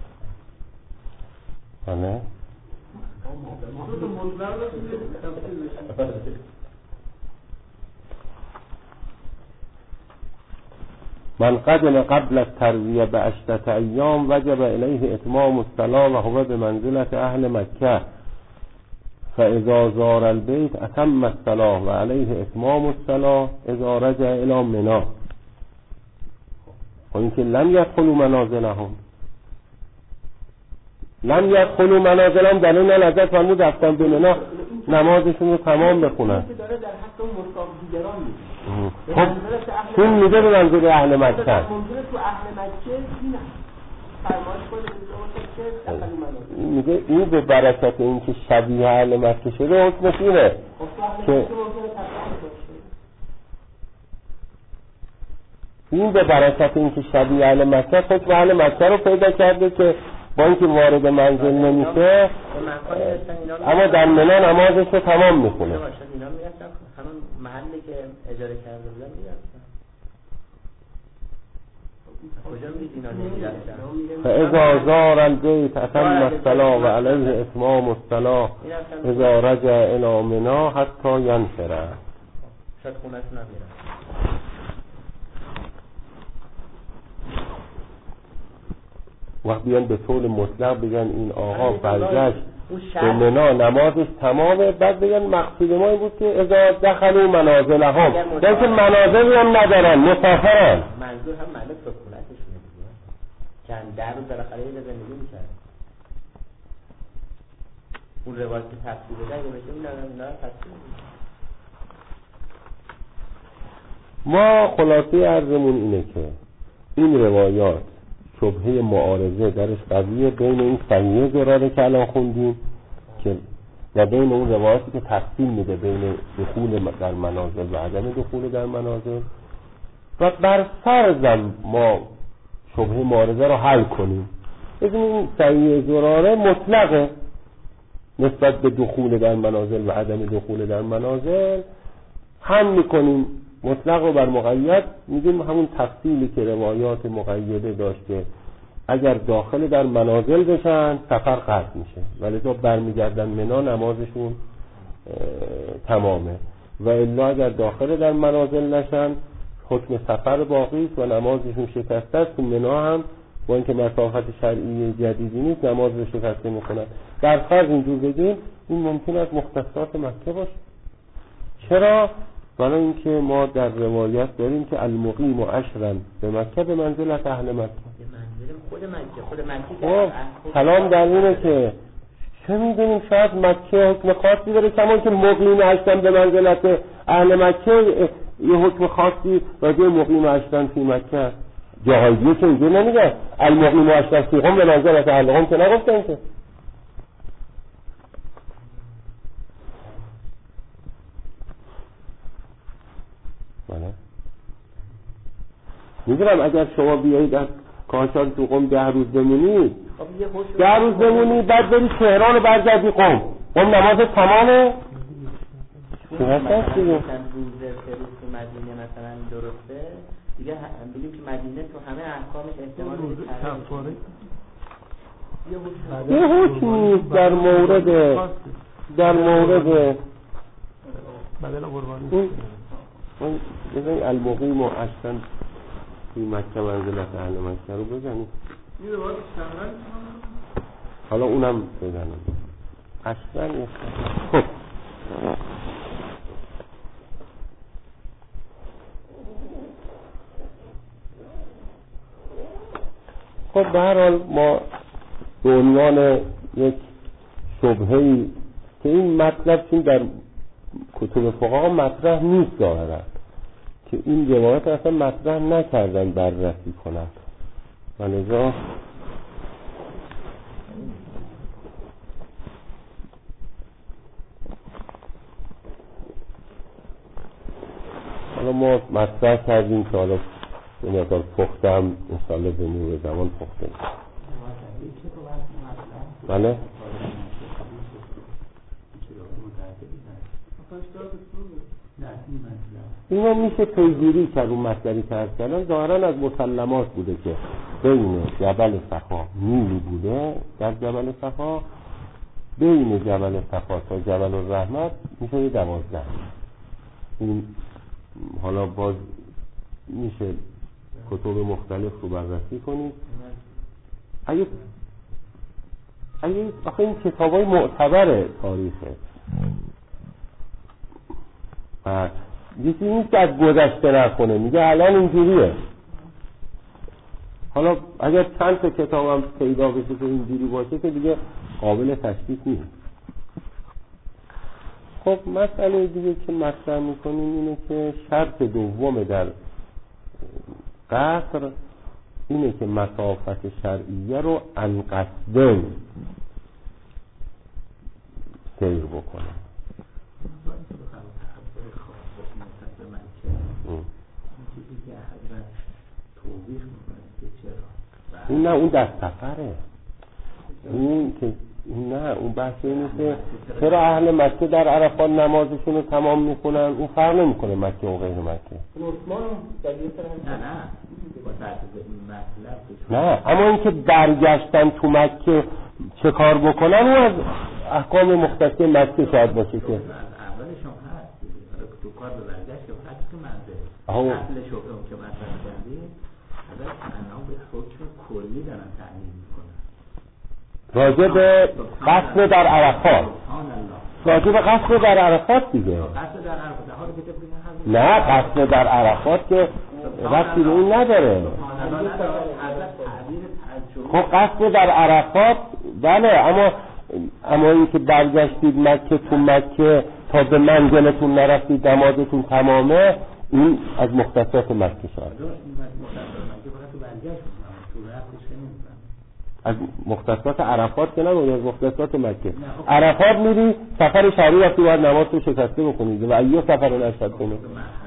[SPEAKER 1] آره من قدم قبل الترویه به عشرة ایام وجب الیه اتمام الصلاة و هو به منزلت اهل مکه فاذا زار البیت اتم الصلاة و علیه اتمام الصلاة اذا رجع الی منی. و اینکه لم یدخلوا منازلهم لم یدخلوا منازلهم در این نظر فرمود رفتن به منی نمازشون رو تمام بخونن.
[SPEAKER 4] داره در حق اون مصاب دیگران میگه.
[SPEAKER 1] خب این میگه به منزل اهل مکه.
[SPEAKER 4] ممکنه تو اهل مکه این فرمایش کنه که دخل منازل.
[SPEAKER 1] میگه این به برکت این که شبیه اهل مکه شده حکمش اینه که این به برکت این که شبیه اهل مکه حکم اهل مکه رو پیدا کرده که با اینکه وارد منزل نمیشه اما در منی نمازش رو تمام میکنه.
[SPEAKER 2] اینا میرفتن همون محلی که اجاره کرده بودن میرفتن. کجا میگید اینا نمیرفتن؟
[SPEAKER 1] فاذا زار البیت اتم الصلاة و علیه اتمام الصلاة اذا رجع الی منی حتی ینفر.
[SPEAKER 2] شاید خونه‌شون هم میرن.
[SPEAKER 1] وقت بیان به طور مطلق بگن این آقا برگشت به منی نمازش تمامه، بعد بگن مقصود ما این بود که اذا دخلوا منازلهم، در که منازلی هم ندارن مسافرن.
[SPEAKER 2] منظور هم مالک سکونتشونه دیگه، چند در روز بالاخره یه زندگی میکرد. اون روایت که تفسیر بده اگه بشه اون ندارن اینا تفسیر بده.
[SPEAKER 1] ما خلاصه عرضمون اینه که این روایات شبهه معارضه درش قویه بین این صحیحه زراره که الان خوندیم که و بین اون روایاتی که تفصیل میده بین دخول در منازل و عدم دخول در منازل، و بر فرض ما شبهه معارضه رو حل کنیم. این صحیحه زراره مطلقه نسبت به دخول در منازل و عدم دخول در منازل، هم میکنیم مطلق رو بر مقید، میگیم همون تفصیلی که روایات مقیده داشته اگر داخل در منازل بشن سفر قطع میشه ولی تا برمیگردن منی نمازشون تمامه، و الا اگر داخل در منازل نشن حکم سفر باقی است و نمازشون شکسته است. تو منی هم با اینکه مسافت شرعی جدیدی نیست نماز رو شکسته میکنن. در فرض اینجور بگیم این ممکن است مختصات مکه باشه. چرا؟ برای اینکه ما در روایت داریم که المقیم عشرا به مکه به منزلت اهل مکه.
[SPEAKER 2] خود مکه خود مکه
[SPEAKER 1] کلام در اینه که چه میدونیم شاید مکه حکم خاصی داره، کما که مقیم عشرا به منزلت اهل مکه یه حکم خاصی راجع مقیم عشرا فی مکه جاهای دیگه که اینجور نمیگه المقیم عشرا فی قم به منزلت اهل قم که نگفتن که. بله میدونم اگر شما بیایید از کاشان تو قم ده روز بمونید ده روز بمونید بعد برید تهران و برگردی قم قم نماز تمامه چی هست دیگه؟
[SPEAKER 2] روز سه روز تو مدینه مثلا درسته دیگه بگیم که مدینه تو همه احکامش احتمال
[SPEAKER 1] یه حکمی در مورد در مورد
[SPEAKER 3] بدل قربانی
[SPEAKER 1] اون بزنی المقیم و عشقا فی مکه منزلت اهل مکه رو بزنی حالا اونم بزنم عشقا. خب خب به هر حال ما به عنوان یک شبهه‌ای که این مطلب چون در کتب فقها مطرح نیست ظاهرا که این روایت اصلا مطرح نکردن بررسی کنن و لذا حالا ما مطرح کردیم که حالا به مقدار پخته هم انشاءالله به نور زمان پخته بله اینا میشه پیگیری کرد اون مطلبی که هست کردن ظاهرا از مسلمات بوده که بین جبل صفا میلی بوده در جبل صفا بین جبل صفا تا جبل الرحمت میشه یه دوازده این حالا باز میشه کتب مختلف رو بررسی کنید اگه اگه آخه این کتاب های معتبر تاریخه یکی نیست که از گذشته نکنه میگه الان اینجوریه حالا اگر چند تا کتاب هم پیدا بشه که اینجوری باشه که دیگه قابل تشخیص نیست. خب مسئله دیگه که مطرح میکنیم اینه که شرط دوم در قصر اینه که مسافت شرعیه رو انقصدن سیر بکنه. این نه اون در سفره این که نه اون بحث اینه که چرا اهل مکه در عرفات نمازشون رو تمام میکنن اون فرق نمیکنه مکه و غیر مکه نه اما این که برگشتن تو مکه چه کار بکنن اون از احکام مختص مکه شاید باشه که
[SPEAKER 2] تو کار به برگشت که وقتی که منده اصل شوکم که مطرح کردی ازش انا به حکم کلی دارن تعیین میکنن
[SPEAKER 1] راجع به قصد در عرفات راجع به قصد در عرفات دیگه
[SPEAKER 2] قصد در عرفات حالا که تو
[SPEAKER 1] نه قصد در عرفات که ربطی به این نداره خب قصد در عرفات بله اما اما این که برگشتید مکه تو مکه تا به منزلتون نرفتید نمازتون تمامه این از مختصات مکه شد از مختصات عرفات که نبود از مختصات مکه عرفات میری سفر شهری وقتی باید نماز رو شکسته بکنید و ایو سفر رو نشد کنید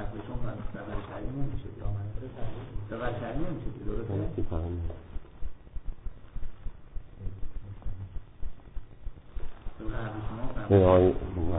[SPEAKER 1] نه آی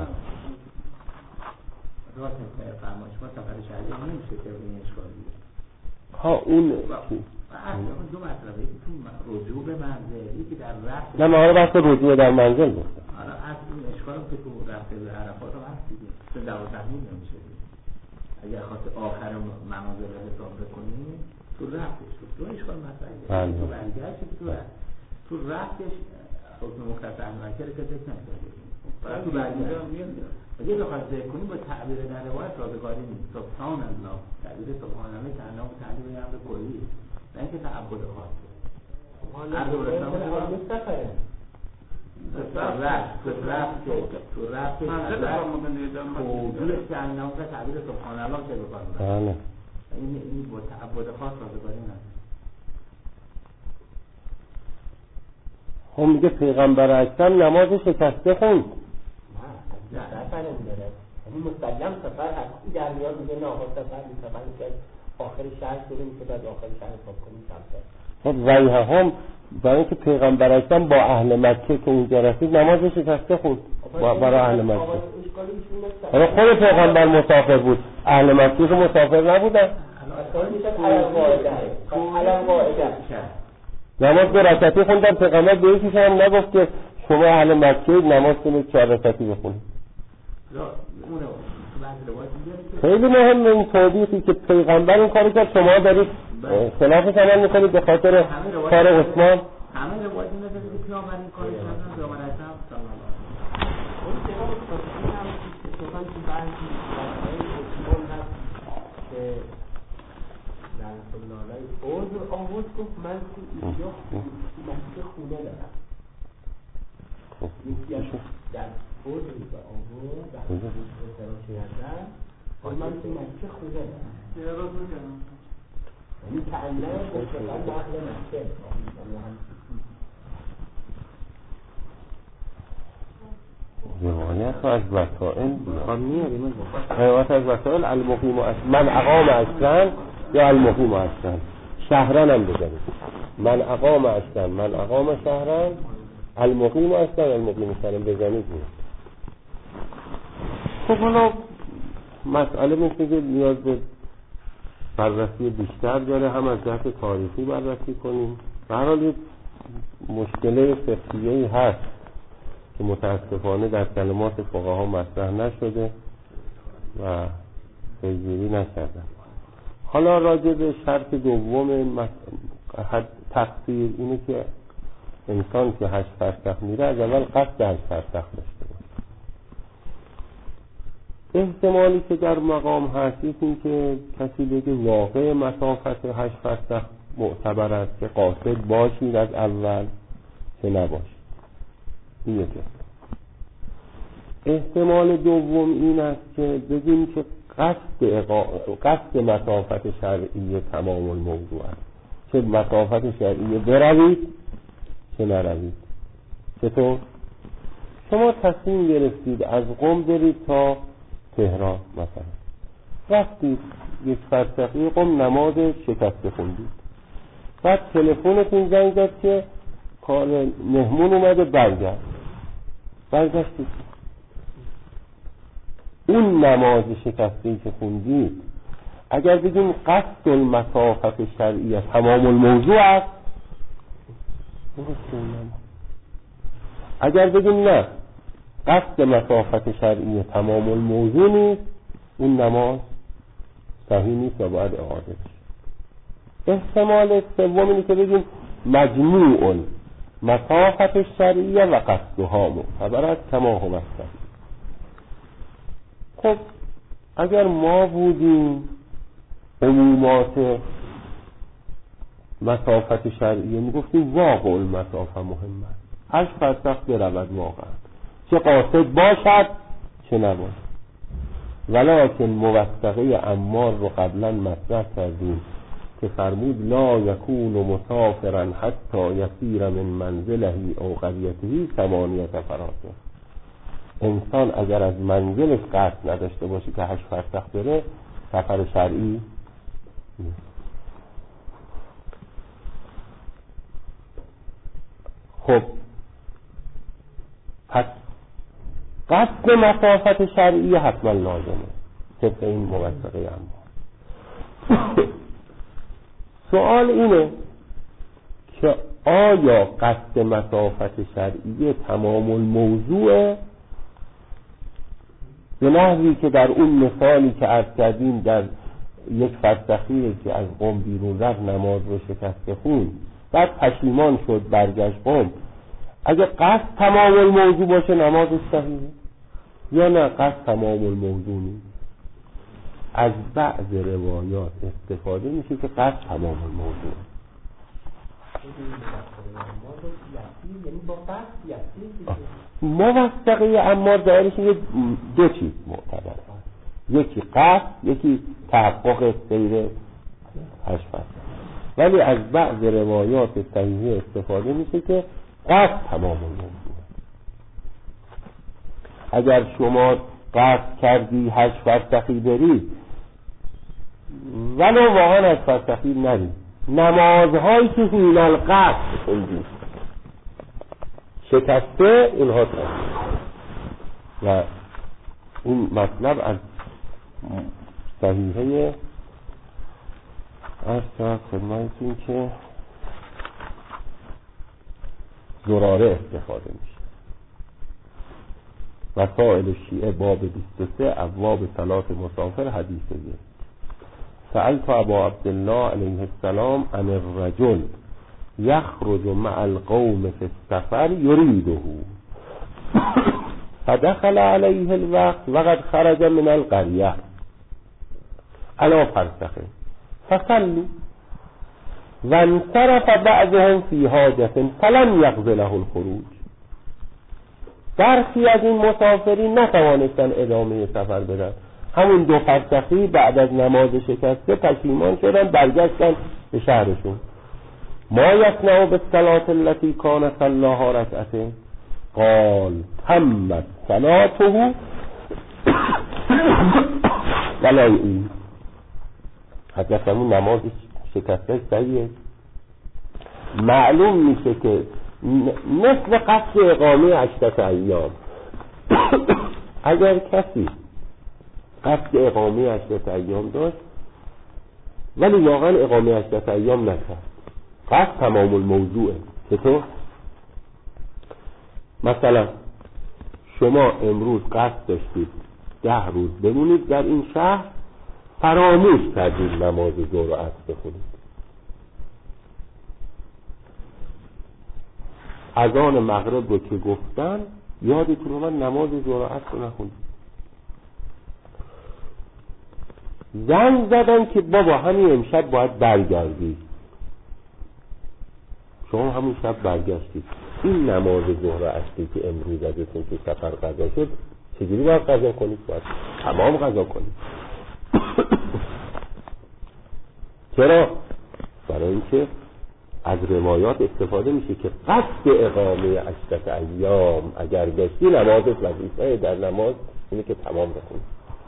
[SPEAKER 2] راست میگه فرمایش ما سفر شهری نمیشه که این اشکالی
[SPEAKER 1] ها اون
[SPEAKER 2] دو مطلبه تو رجوع به منزل یکی در رفت
[SPEAKER 1] نه ما بحث رجوع در منزل گفتم
[SPEAKER 2] حالا از این اشکال که تو رفت به عرفات هم هست دیگه چون دوازده نمیشه اگر خواست آخر منازل رو حساب بکنی تو رفتش تو اشکال مطرحه تو برگشت تو تو رفتش حکم مختص مکه رو که ذکر نکردیم برای تو برگشت اگه بخواد ذکر کنیم با تعبیر در روایت رازگاری نیست سبحان الله تعبیر سبحان الله که انام تعبیر به امر کلی نه اینکه تعبد خاصه عرض و رسام مستقره تو رفت تو رفت توجیه که انام که تعبیر سبحان الله که بکنم این با تعبد خاص رازگاری نیست.
[SPEAKER 1] هم میگه پیغمبر اکرم نماز شکسته خوند
[SPEAKER 4] نه سفر نمیداره این مسلم سفر هست این در میاد میگه نه آقا سفر این سفر که آخر شهر شده میشه بعد آخر شهر حساب کنیم کمتر
[SPEAKER 1] خب ویه هم برای اینکه پیغمبر اکرم با اهل مکه که اونجا رسید نماز شکسته خوند برای اهل مکه حالا خود پیغمبر مسافر بود اهل مکه که مسافر نبودن نماز دو رکعتی خوندن پیغمبر به یکیش هم نگفت که شما اهل مکه نماز کنید چهار رکعتی بخونید. خیلی مهمه این توضیحی که پیغمبر این کارو کرد شما دارید خلافش عمل میکنید به خاطر کار عثمان.
[SPEAKER 2] همه روایت میگه که پیامبر این کارو کردن پیامبر اعظم صلی الله علیه و آله
[SPEAKER 4] گفت من تو اینجا مسجد خونه دارم. یکی از در بود به آقا در بود اعتراض کردن من تو مسجد خونه دارم. اعتراض میکنم یعنی تعلیه مطلقا نقل مسجد
[SPEAKER 1] روایت از وسائل روایت از وسائل المقیم من اقام اصلا یا المقیم اصلا شهران هم بزنید من اقام اصلا من اقام شهران المقیم اصلا المقیم اصلا بزنید. خب حالا مسئله مثل که نیاز به بررسی بیشتر داره، هم از جهت تاریخی بررسی کنیم. به هر حال مشکل فقهیه‌ای هست که متاسفانه در کلمات فقها مطرح نشده و پیگیری نکردن. حالا راجع به شرط دوم تقصیر اینه که انسان که هشت فرسخ میره از اول قصد هشت فرسخ داشته باشه. احتمالی که در مقام هست این که کسی بگه واقع مسافت هشت فرسخ معتبر است که قاصد باشید از اول که نباشید. این یکی. احتمال دوم این است که بگیم که قصد اقا... قصد مسافت شرعی تمام الموضوع است، چه مسافت شرعی بروید چه نروید. چطور؟ شما تصمیم گرفتید از قم برید تا تهران مثلا، رفتید یک فرسخی قم نماز شکسته خوندید، بعد تلفنتون زنگ زد که کار مهمون اومده برگرد، برگشتید. اون نماز شکسته‌ای که خوندید اگر بگیم قصد المسافت شرعیه تمام الموضوع است، اگر بگیم نه قصد مسافت شرعیه تمام الموضوع نیست، اون نماز صحیح نیست و باید اعاده بشه. احتمال سوم اینه که بگیم مجموع مسافت شرعیه و قصدها معتبر است کما هو است. خب اگر ما بودیم عمومات مسافت شرعیه میگفتیم واقع المسافه مهم است، هشت فرسخ برود واقعا، چه قاصد باشد چه نباشد. ولکن موثقه عمار رو قبلا مطرح کردیم که فرمود لا یکون مسافرا حتی یسیر من منزله او قریته ثمانیه فراسخ. انسان اگر از منزلش قصد نداشته باشه که هشت فرسخ بره، سفر شرعی نیست. خب پس قصد مسافت شرعی حتما لازمه طبق این موثقه اما سوال اینه که آیا قصد مسافت شرعی تمام الموضوع به نحوی که در اون مثالی که عرض کردیم در یک فرسخی که از قم بیرون رفت نماز رو شکسته خوند بعد پشیمان شد برگشت قم، اگه قصد تمام الموضوع باشه نماز صحیحه یا نه قصد تمام الموضوع نیست؟ از بعض روایات استفاده میشه که قصد تمام الموضوع. موثقه عمار دایرش یه دو چیز معتبر، یکی قصد یکی تحقق سیر هشت فرسخ. ولی از بعض روایات صحیحه استفاده میشه که قصد تمام الموضوع. اگر شما قصد کردی هشت فرسخی برید ولو واقعا هشت فرسخی نرید، نمازهایی که حین القصد خوندید شکسته اینها تنید. و این مطلب از صحیحه از تا خدمتون که زراره استفاده میشه. وسائل شیعه باب بیست و سه ابواب صلاة مسافر حدیث دیگه. سألت ابا عبدالله علیه السلام عن الرجل یخرج مع القوم في السفر یریده فدخل علیه الوقت وقد خرج من القریه علی فرسخه فصلوا و انصرف بعضهم فی حاجة فلم یقض له الخروج. برخی از این مسافرین نتوانستن ادامه سفر بدن، همون دو فرسخی بعد از نماز شکسته پشیمان شدن، برگشتن به شهرشون. ما یصنع بالصلاة التي کان صلاها رکعتین قال تمت صلاته ولا یعید. حضرت همون نماز شکسته صحیحه. معلوم میشه که مثل قصد اقامه عشرت ایام اگر کسی قصد اقامه عشرت ایام داشت ولی واقعا اقامه عشرت ایام نکرد، قصد تمام الموضوعه. چطور؟ مثلا شما امروز قصد داشتید ده روز بمونید در این شهر، فراموش کردید نماز ظهر و عصر بخونید، اذان مغرب رو که گفتن یادتون اومد نماز ظهر و عصر رو نخوندید، زنگ زدن که بابا همین امشب باید برگردید، شما همون شب برگشتید، این نماز ظهر و عصری که امروز ازتون که سفر قضا شد چجوری باید قضا کنید؟ باید تمام قضا کنید. چرا؟ برای اینکه از روایات استفاده میشه که قصد اقامه عشرت ایام اگر داشتی نمازت وظیفه در نماز اینه که تمام بخونی.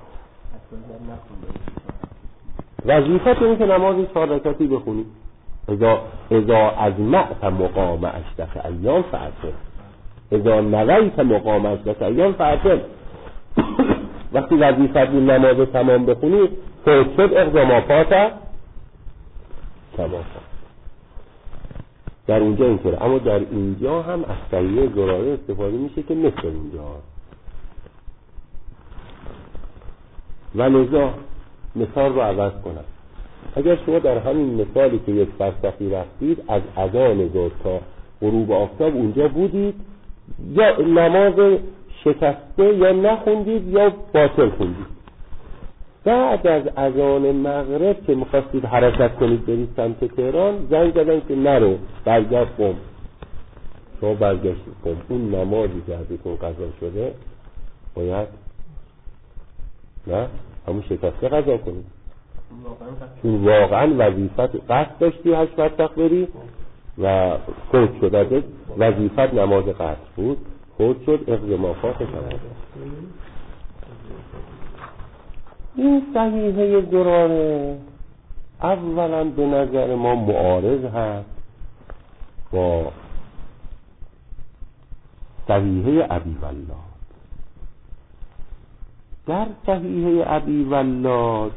[SPEAKER 1] وظیفت اینه که نماز چهار رکعتی بخونی. اذا اذا عزمت مقام عشرت ایام فاعتم، اذا نویت مقام عشرت ایام فاعتم. وقتی وظیفت این نماز تمام بخونی فوت شد اقدامات تمام. در اونجا اینطوره، اما در اینجا هم از صحیح زراره استفاده میشه که مثل اینجا. و لذا مثال رو عوض کنم. اگر شما در همین مثالی که یک فرسخی رفتید از اذان ظهر تا غروب آفتاب اونجا بودید، یا نماز شکسته یا نخوندید یا باطل خوندید، بعد از اذان مغرب که میخواستید حرکت کنید برید سمت تهران زنگ زدن که نرو برگرد قم. شما برگشتید قم، اون نمازی که ازتون قضا شده باید نه همون شکسته قضا کنید، چون واقعا وظیفت قصد داشتی هشت فرسخ بری و فوت شد، وظیفت نماز قصد بود، فوت شد اقضا ما فات شد. این صحیحه زراره اولا به نظر ما معارض هست با صحیحه ابی ولاد. در صحیحه ابی ولاد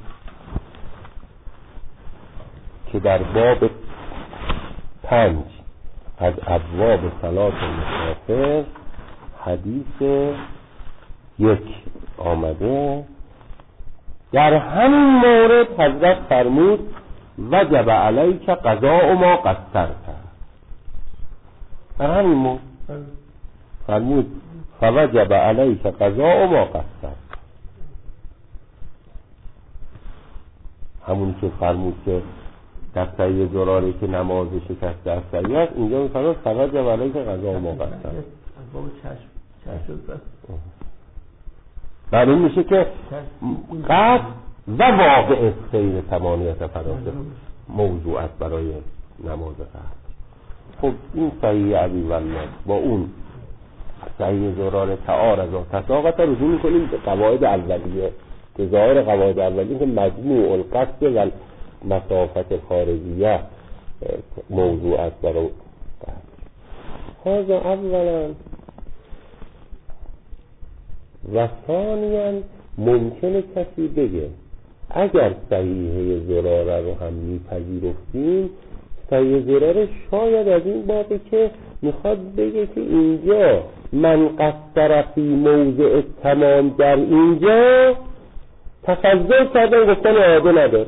[SPEAKER 1] که در باب پنج از ابواب صلاة المسافر حدیث یک آمده، در همین مورد حضرت فرمود وجب علیک قضاء ما قصرت. در همین مورد فرمود فوجب علیک قضاء ما قصرت. همون که فرمود که در صحیح زراره که نماز شکسته از صحیح است، اینجا میفرمود فوجب علیک قضاء ما قصرت.
[SPEAKER 3] از باب چشم چشم
[SPEAKER 1] معلوم میشه که قصد و واقع سیر تمامیت فراسخ موضوع است برای نماز قصد. خب این صحیح ابی ولاد با اون صحیح زراره تعارض و تساقط رجوع میکنیم به قواعد اولیه که ظاهر قواعد اولیه که مجموع القصد و مسافت خارجیه موضوع است برای قصد. هذا اولا. و ثانیاً ممکنه کسی بگه اگر صحیحه زراره رو هم میپذیرفتیم، صحیحه زراره شاید از این بابه که میخواد بگه که اینجا من قصر فی موضع تمام در اینجا تفضل کردن گفتن اعاده نداره.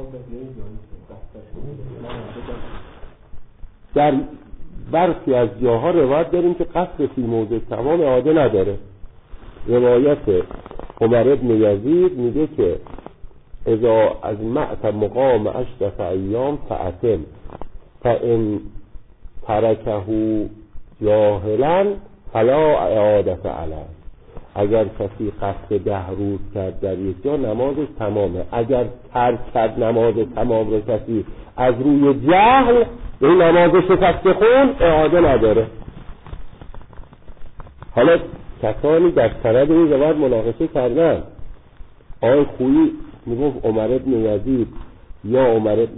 [SPEAKER 1] در برخی از جاها روایت داریم که قصر فی موضع تمام اعاده نداره. روایت عمر ابن یزید میگه که اذا از معت مقام عشرت ایام فأتم فإن ترکه جاهلا فلا اعادت علیه. اگر کسی قصد ده روز کرد در یک جا نمازش تمامه. اگر ترک کرد نماز تمام رو کسی از روی جهل، این نمازش شکسته خون، اعاده نداره. حالا کسانی در سند این روایت مناقشه کردن. آقای خویی میگفت عمر بن یزید یا عمر بن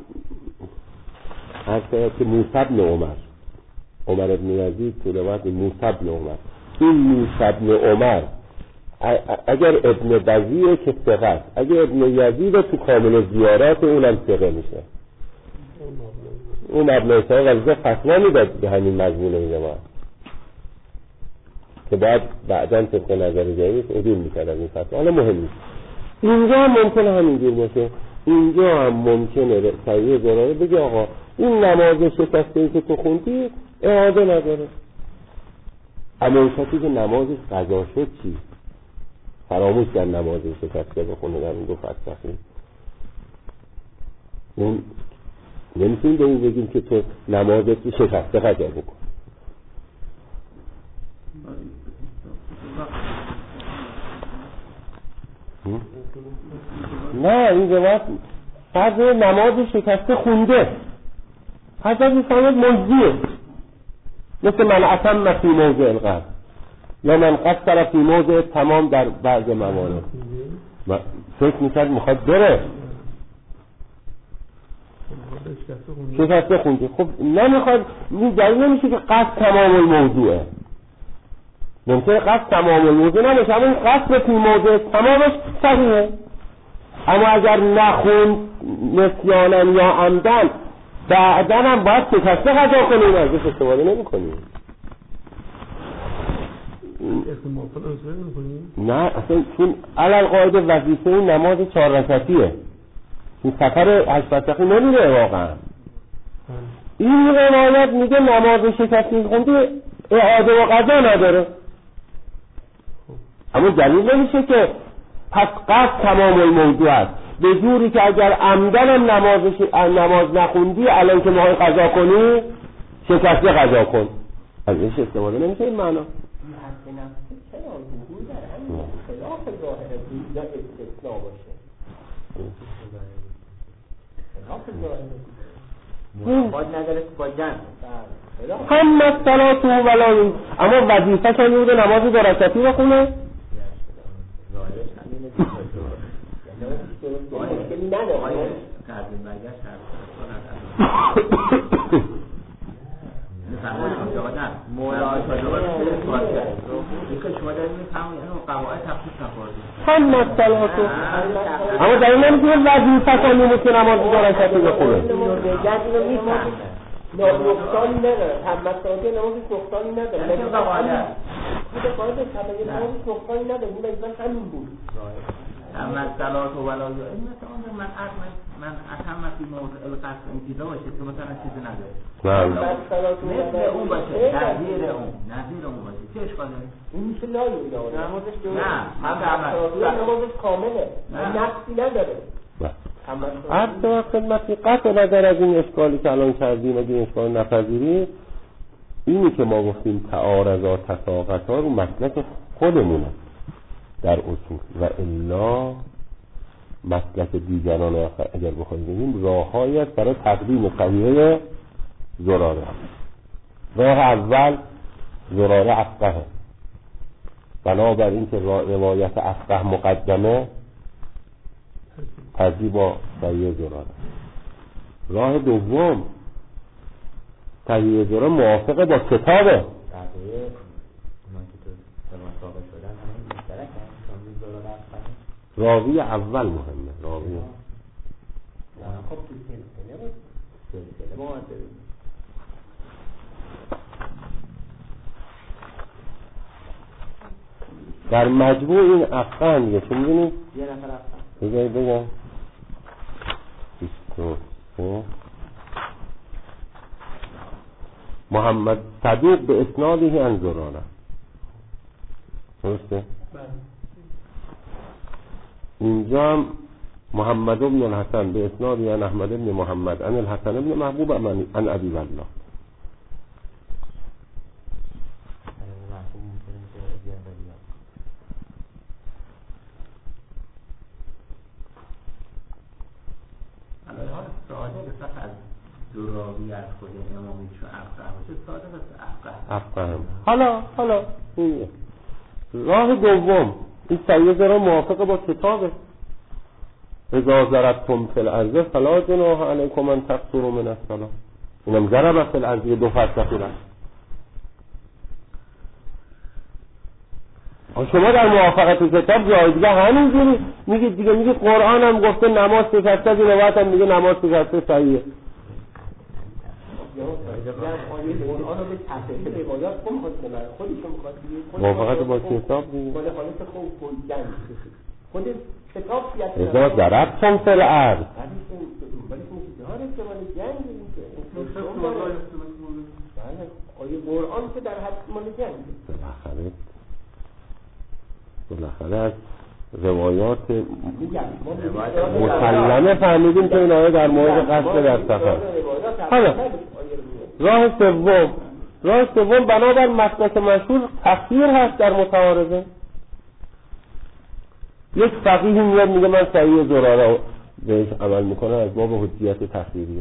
[SPEAKER 1] هر که موسی بن عمر عمر بن یزید تو روایت موسی بن عمر، این موسی بن عمر اگر ابن بزیه که ثقه است، اگر ابن یزید تو کامل زیارات اونم ثقه میشه. اون ابن اسحاق غزه فتوا میداد به همین مضمون این روایت که بعد بعداً طبق نظر جدید عدول میکرد از این فتوا. حالا مهم نیست. اینجا هم ممکنه همینجور باشه. اینجا هم ممکنه صحیح زراره بگه آقا این نماز شکسته ای که تو خوندی اعاده نداره. اما اون کسی که نمازش قضا شد چی؟ فراموش کرد نمازش شکسته بخونه در این دو فلسفه. اون نمیتونیم به اون بگیم که تو نمازت شکسته قضا بکن. نه این روایت فرض نماز شکسته خونده حضرت میفرماید مجزیه، مثل من اتم فی موضع القصر یا من قصر فی موضع تمام در بعض موارد. فکر میکرد میخواد بره شکسته خونده. خب نمیخواد، این دلیل نمیشه که قصد تمام الموضوعه. ممکنه قصد تمام الموضوع نمیشه، اما این قصد فی موضع تمامش صحیحه. اما اگر نخوند نسیانن یا عمدن بعدن هم باید شکسته قضا کنیم، ازش استفاده نمی کنیم. نه اصلا چون علل قاعده وظیفه این نماز چهار رکعتیه، این سفر هشت رکعتی نمیره واقعا. این روایت میگه نماز شکسته خونده اعاده و قضا نداره. اما دلیل نمیشه که پس قصد تمام الموضوع است، به جوری که اگر عمدن هم نماز, ش... نماز نخوندی الان که میخوای قضا کنی شکسته قضا کن. از اینش استفاده نمیشه این معنا.
[SPEAKER 4] چرا ظهور در همین خلاف ظاهر بود یا استثناء باشه؟ خلاف ظاهر بود باید نداره با جمع
[SPEAKER 1] هم مسئلات و ولایون، اما وظیفه که بوده نماز دو رکعتی بخونه.
[SPEAKER 4] ظاهرش همینه دیگه مشکلی نداره.
[SPEAKER 2] قبل برگشت هر مولا
[SPEAKER 1] هم مسئلات اما در این نمیشه وظیفه که نمونه که نماز دو رکعتی بخونه.
[SPEAKER 4] نقصانی نداره، هم مسئلات نمازش نقصانی نداره. لیکن قواعد بوده قواعد طبعی نمازش نقصانی نداره، اون لیکن همین بود.
[SPEAKER 2] اما صلات و ولا این مثلا من اصلا من اصلا فی موضع القصد انتظار باشه که مثلا چیزی نداره.
[SPEAKER 1] بله.
[SPEAKER 2] مثل اون باشه، نظیر اون، نظیر اون باشه. چه اشکالی داره؟
[SPEAKER 4] این میشه لایه داره. نمازش درست.
[SPEAKER 2] نه، من
[SPEAKER 4] در نمازش کامله. نقصی نداره.
[SPEAKER 1] عرض و خدمتی قطع نظر از این اشکالی که الان کردیم، اگه این اشکال نپذیریم، اینی که ما گفتیم تعارضات تساقط ها رو مسلک خودمونه در اصول و الا مسلک دیگران اگر بخوایم بگیم راههایی است برای تقدیم صحیحه زراره. راه اول زراره افقهه، بنابر این که روایت افقه مقدمه ترجیح با صحیح زراره. راه دوم صحیح زراره موافقه با کتابه. راوی اول مهمه. راوی
[SPEAKER 4] خب تو سلسله بود سلسله معادل
[SPEAKER 1] در مجموع این افغان دیگه چون میدونی
[SPEAKER 4] یه نفر افغان
[SPEAKER 1] بگه بگه بیست و سه محمد صدوق به اسناده انظرانه درسته؟ اینجا هم محمد بن الحسن به اسناد عن احمد بن محمد عن الحسن بن محبوب عن ابي والله.
[SPEAKER 2] ساده بسخ از دراوی از خود امامی چون افقه باشه ساده بس افقه
[SPEAKER 1] افقه حالا حالا راه دوم این سیده را موافق با کتابه. اذا ضربتم فی الارض فلا جناح علیکم ان تقصروا من الصلاة. اینم ضرب فی الارض دو فلسفی رست. شما در موافقت کتاب جای دیگه همینجوری میگید دیگه، میگید قرآن هم گفته نماز شکسته، این روایت هم میگه نماز شکسته صحیحه.
[SPEAKER 4] قرآن رو به تفسیر روایات کن خودشون میخواد
[SPEAKER 1] موافقت با کتاب دیگه
[SPEAKER 4] خود حالت خوب بودن خود کتاب سیاست
[SPEAKER 1] ازا ضربتم فی الارض
[SPEAKER 4] ولی میگه که مال جنگ اینکه بله آیه قرآن که در حد مال جنگ
[SPEAKER 1] بالاخره بالاخره از روایات مسلمه فهمیدیم که این آیه در مورد قصد در سفر. حالا راه سوم راه سوم بنابر مسلک مشهور تخییر هست در متعارضه. یک فقیه میاد میگه من صحیح زراره بهش عمل میکنه از باب حجیت تخییریه.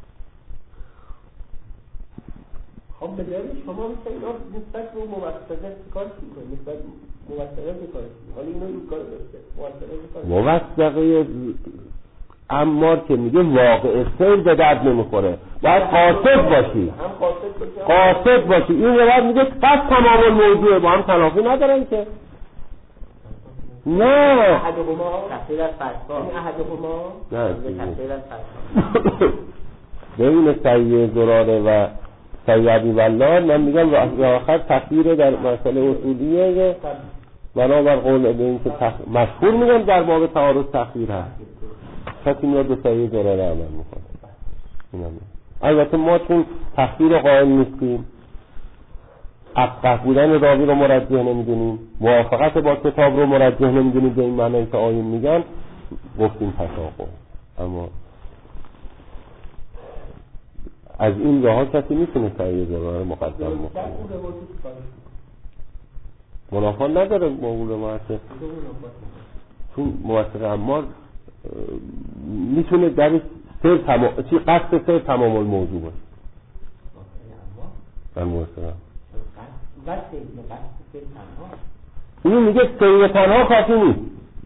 [SPEAKER 4] خب بذارید شما مثل اینا نسبت به موثقه کار میکنید، نسبت موثقه کار میکنید. حالا اینا این کار داشته موثقه کار
[SPEAKER 1] موثقه عمار که میگه واقع سیر به درد نمیخوره، باید قاصد باشی قاصد باشی. این روایت میگه پس تمام موضوع با هم تنافی ندارن که نه
[SPEAKER 4] احدهما تفسیر از فتوا این احدهما
[SPEAKER 1] نه
[SPEAKER 4] تفسیر از فتوا
[SPEAKER 1] بین صحیح زراره و صحیح ابی والله من میگم آخر تفسیر در مسئله اصولیه بنابر قول به این که تخ... مشهور میگم در باب تعارض تخییر هست کسی میاد به صحیح زراره عمل میکنه. البته ما چون تخییر قائل نیستیم، افقه بودن راوی رو مرجح نمیدونیم، موافقت با کتاب رو مرجح نمیدونیم به این معنی که آیین میگن، گفتیم تشاقق. اما از این راه کسی میتونه صحیح زراره مقدم بکنه. منافات نداره با اون روایت، چون موثق عمار میتونه در سر تمام چی قصد سر تمام الموضوع باشه. من موثق اینو میگه سیر تنها کافی نیست.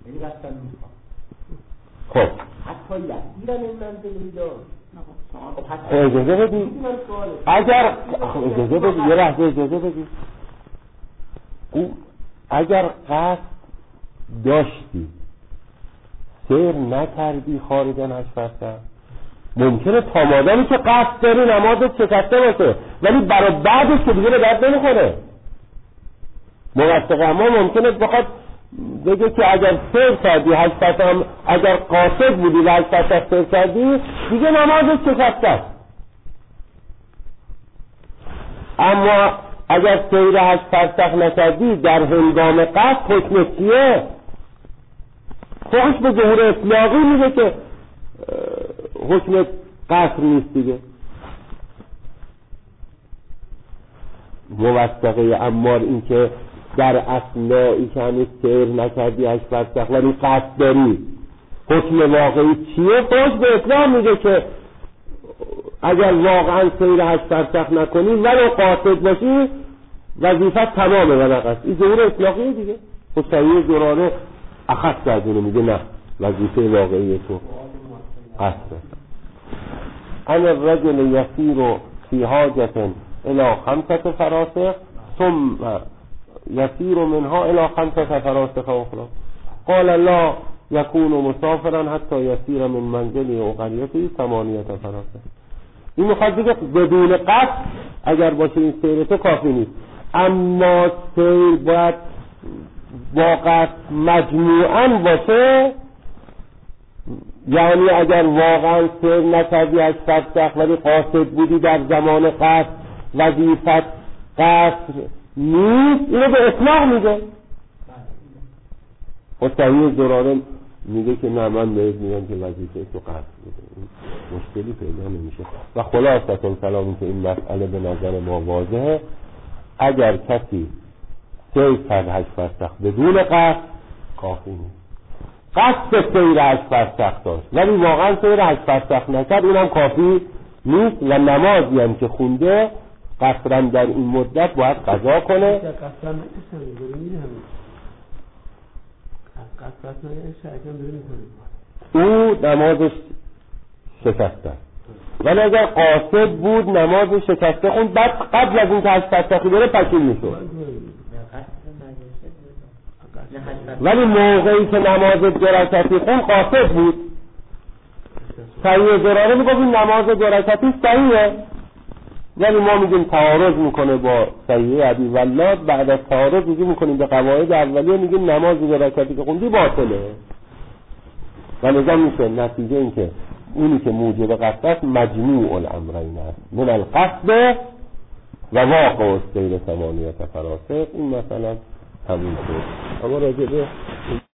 [SPEAKER 1] خب
[SPEAKER 4] حتی یکیرن این منزلی دار
[SPEAKER 1] اجازه بدی اگر اجازه بدی یه لحظه اجازه بدی او اگر قصد داشتی سیر نکردی خارجن هشت فرسن ممکنه تا مادامی که قصد داری نمازت شکسته باشه، ولی برای بعدش که دیگه به درد نمیخوره. موثق اما ممکنه بخواد بگه که اگر سیر کردی هشت فرسن، اگر قاصد بودی و هشت فرسن سیر کردی دیگه نمازت شکسته است. اما اگر سیر هشت فرسخ نکردی در هنگام قصد حکم چیه؟ خودش به ظهور اطلاقی میگه که حکم قصر نیست دیگه. موثقه عمار این که در اثنایی که هنوز سیر نکردی هشت فرسخ ولی قصد داری، حکم واقعی چیه؟ خودش به اطلاق میگه که اگر واقعا سیر هشت فرسخ نکنی ولی قاصد باشی وظیفت تمامه و نقص. این ظهور اطلاقیه دیگه. خب صحیح زراره اخص کردونه میگه نه وظیفه واقعی تو قصده. ان الرجل یسیر فی حاجت الى خمسة فراسخ ثم یسیر منها الى خمسة فراسخ اخرى قال لا یکون مسافرا حتی یسیر من منزلی و قریتی ثمانیة فراسخ. این میخواد بگه بدون قصد اگر باشه این سیر تو کافی نیست، اما سیر باید با قصد مجموعاً باشه. یعنی اگر واقعا سیر نکردی از فرسخ ولی قاصد بودی در زمان قصد وظیفت قصر نیست، اینو به اطلاق میگه. و صحیح زراره میگه که نه من بهت میگم که وظیفه تو قصد بوده، مشکلی پیدا نمیشه. و خلاصه کلامی که این مسئله به نظر ما واضحه، اگر کسی سیر کرد هشت فرسخ بدون قصد کافی نیست. قصد سیر هشت فرسخ داشت ولی واقعا سیر هشت فرسخ نکرد، اونم کافی نیست و نمازی هم که خونده قصرا در این مدت باید قضا کنه.
[SPEAKER 3] قصرا نکشم داره میره همین قصرت نگه شرکم داره میکنه،
[SPEAKER 1] او نمازش شکسته ولی اگر قاصد بود نماز شکسته خوند، بعد قبل از این که هشت فرسخی بره پشیل میشد. ولی موقعی که نماز دو رکعتی خون قاصد بود، صحیح زراره میگه این نماز دو رکعتی صحیحه، ولی ما میگیم تعارض میکنه با صحیح ابی ولاد، بعد از تعارض میگیم میکنیم به قواعد اولیه، میگیم نماز دو رکعتی که خوندی باطله. و لذا میشه نتیجه این که اونی که موجب قصد است مجموع الامرین است، من القصد و واقع السیر ثمانیت فراسخ. این مثلا همین شد. اما راجع به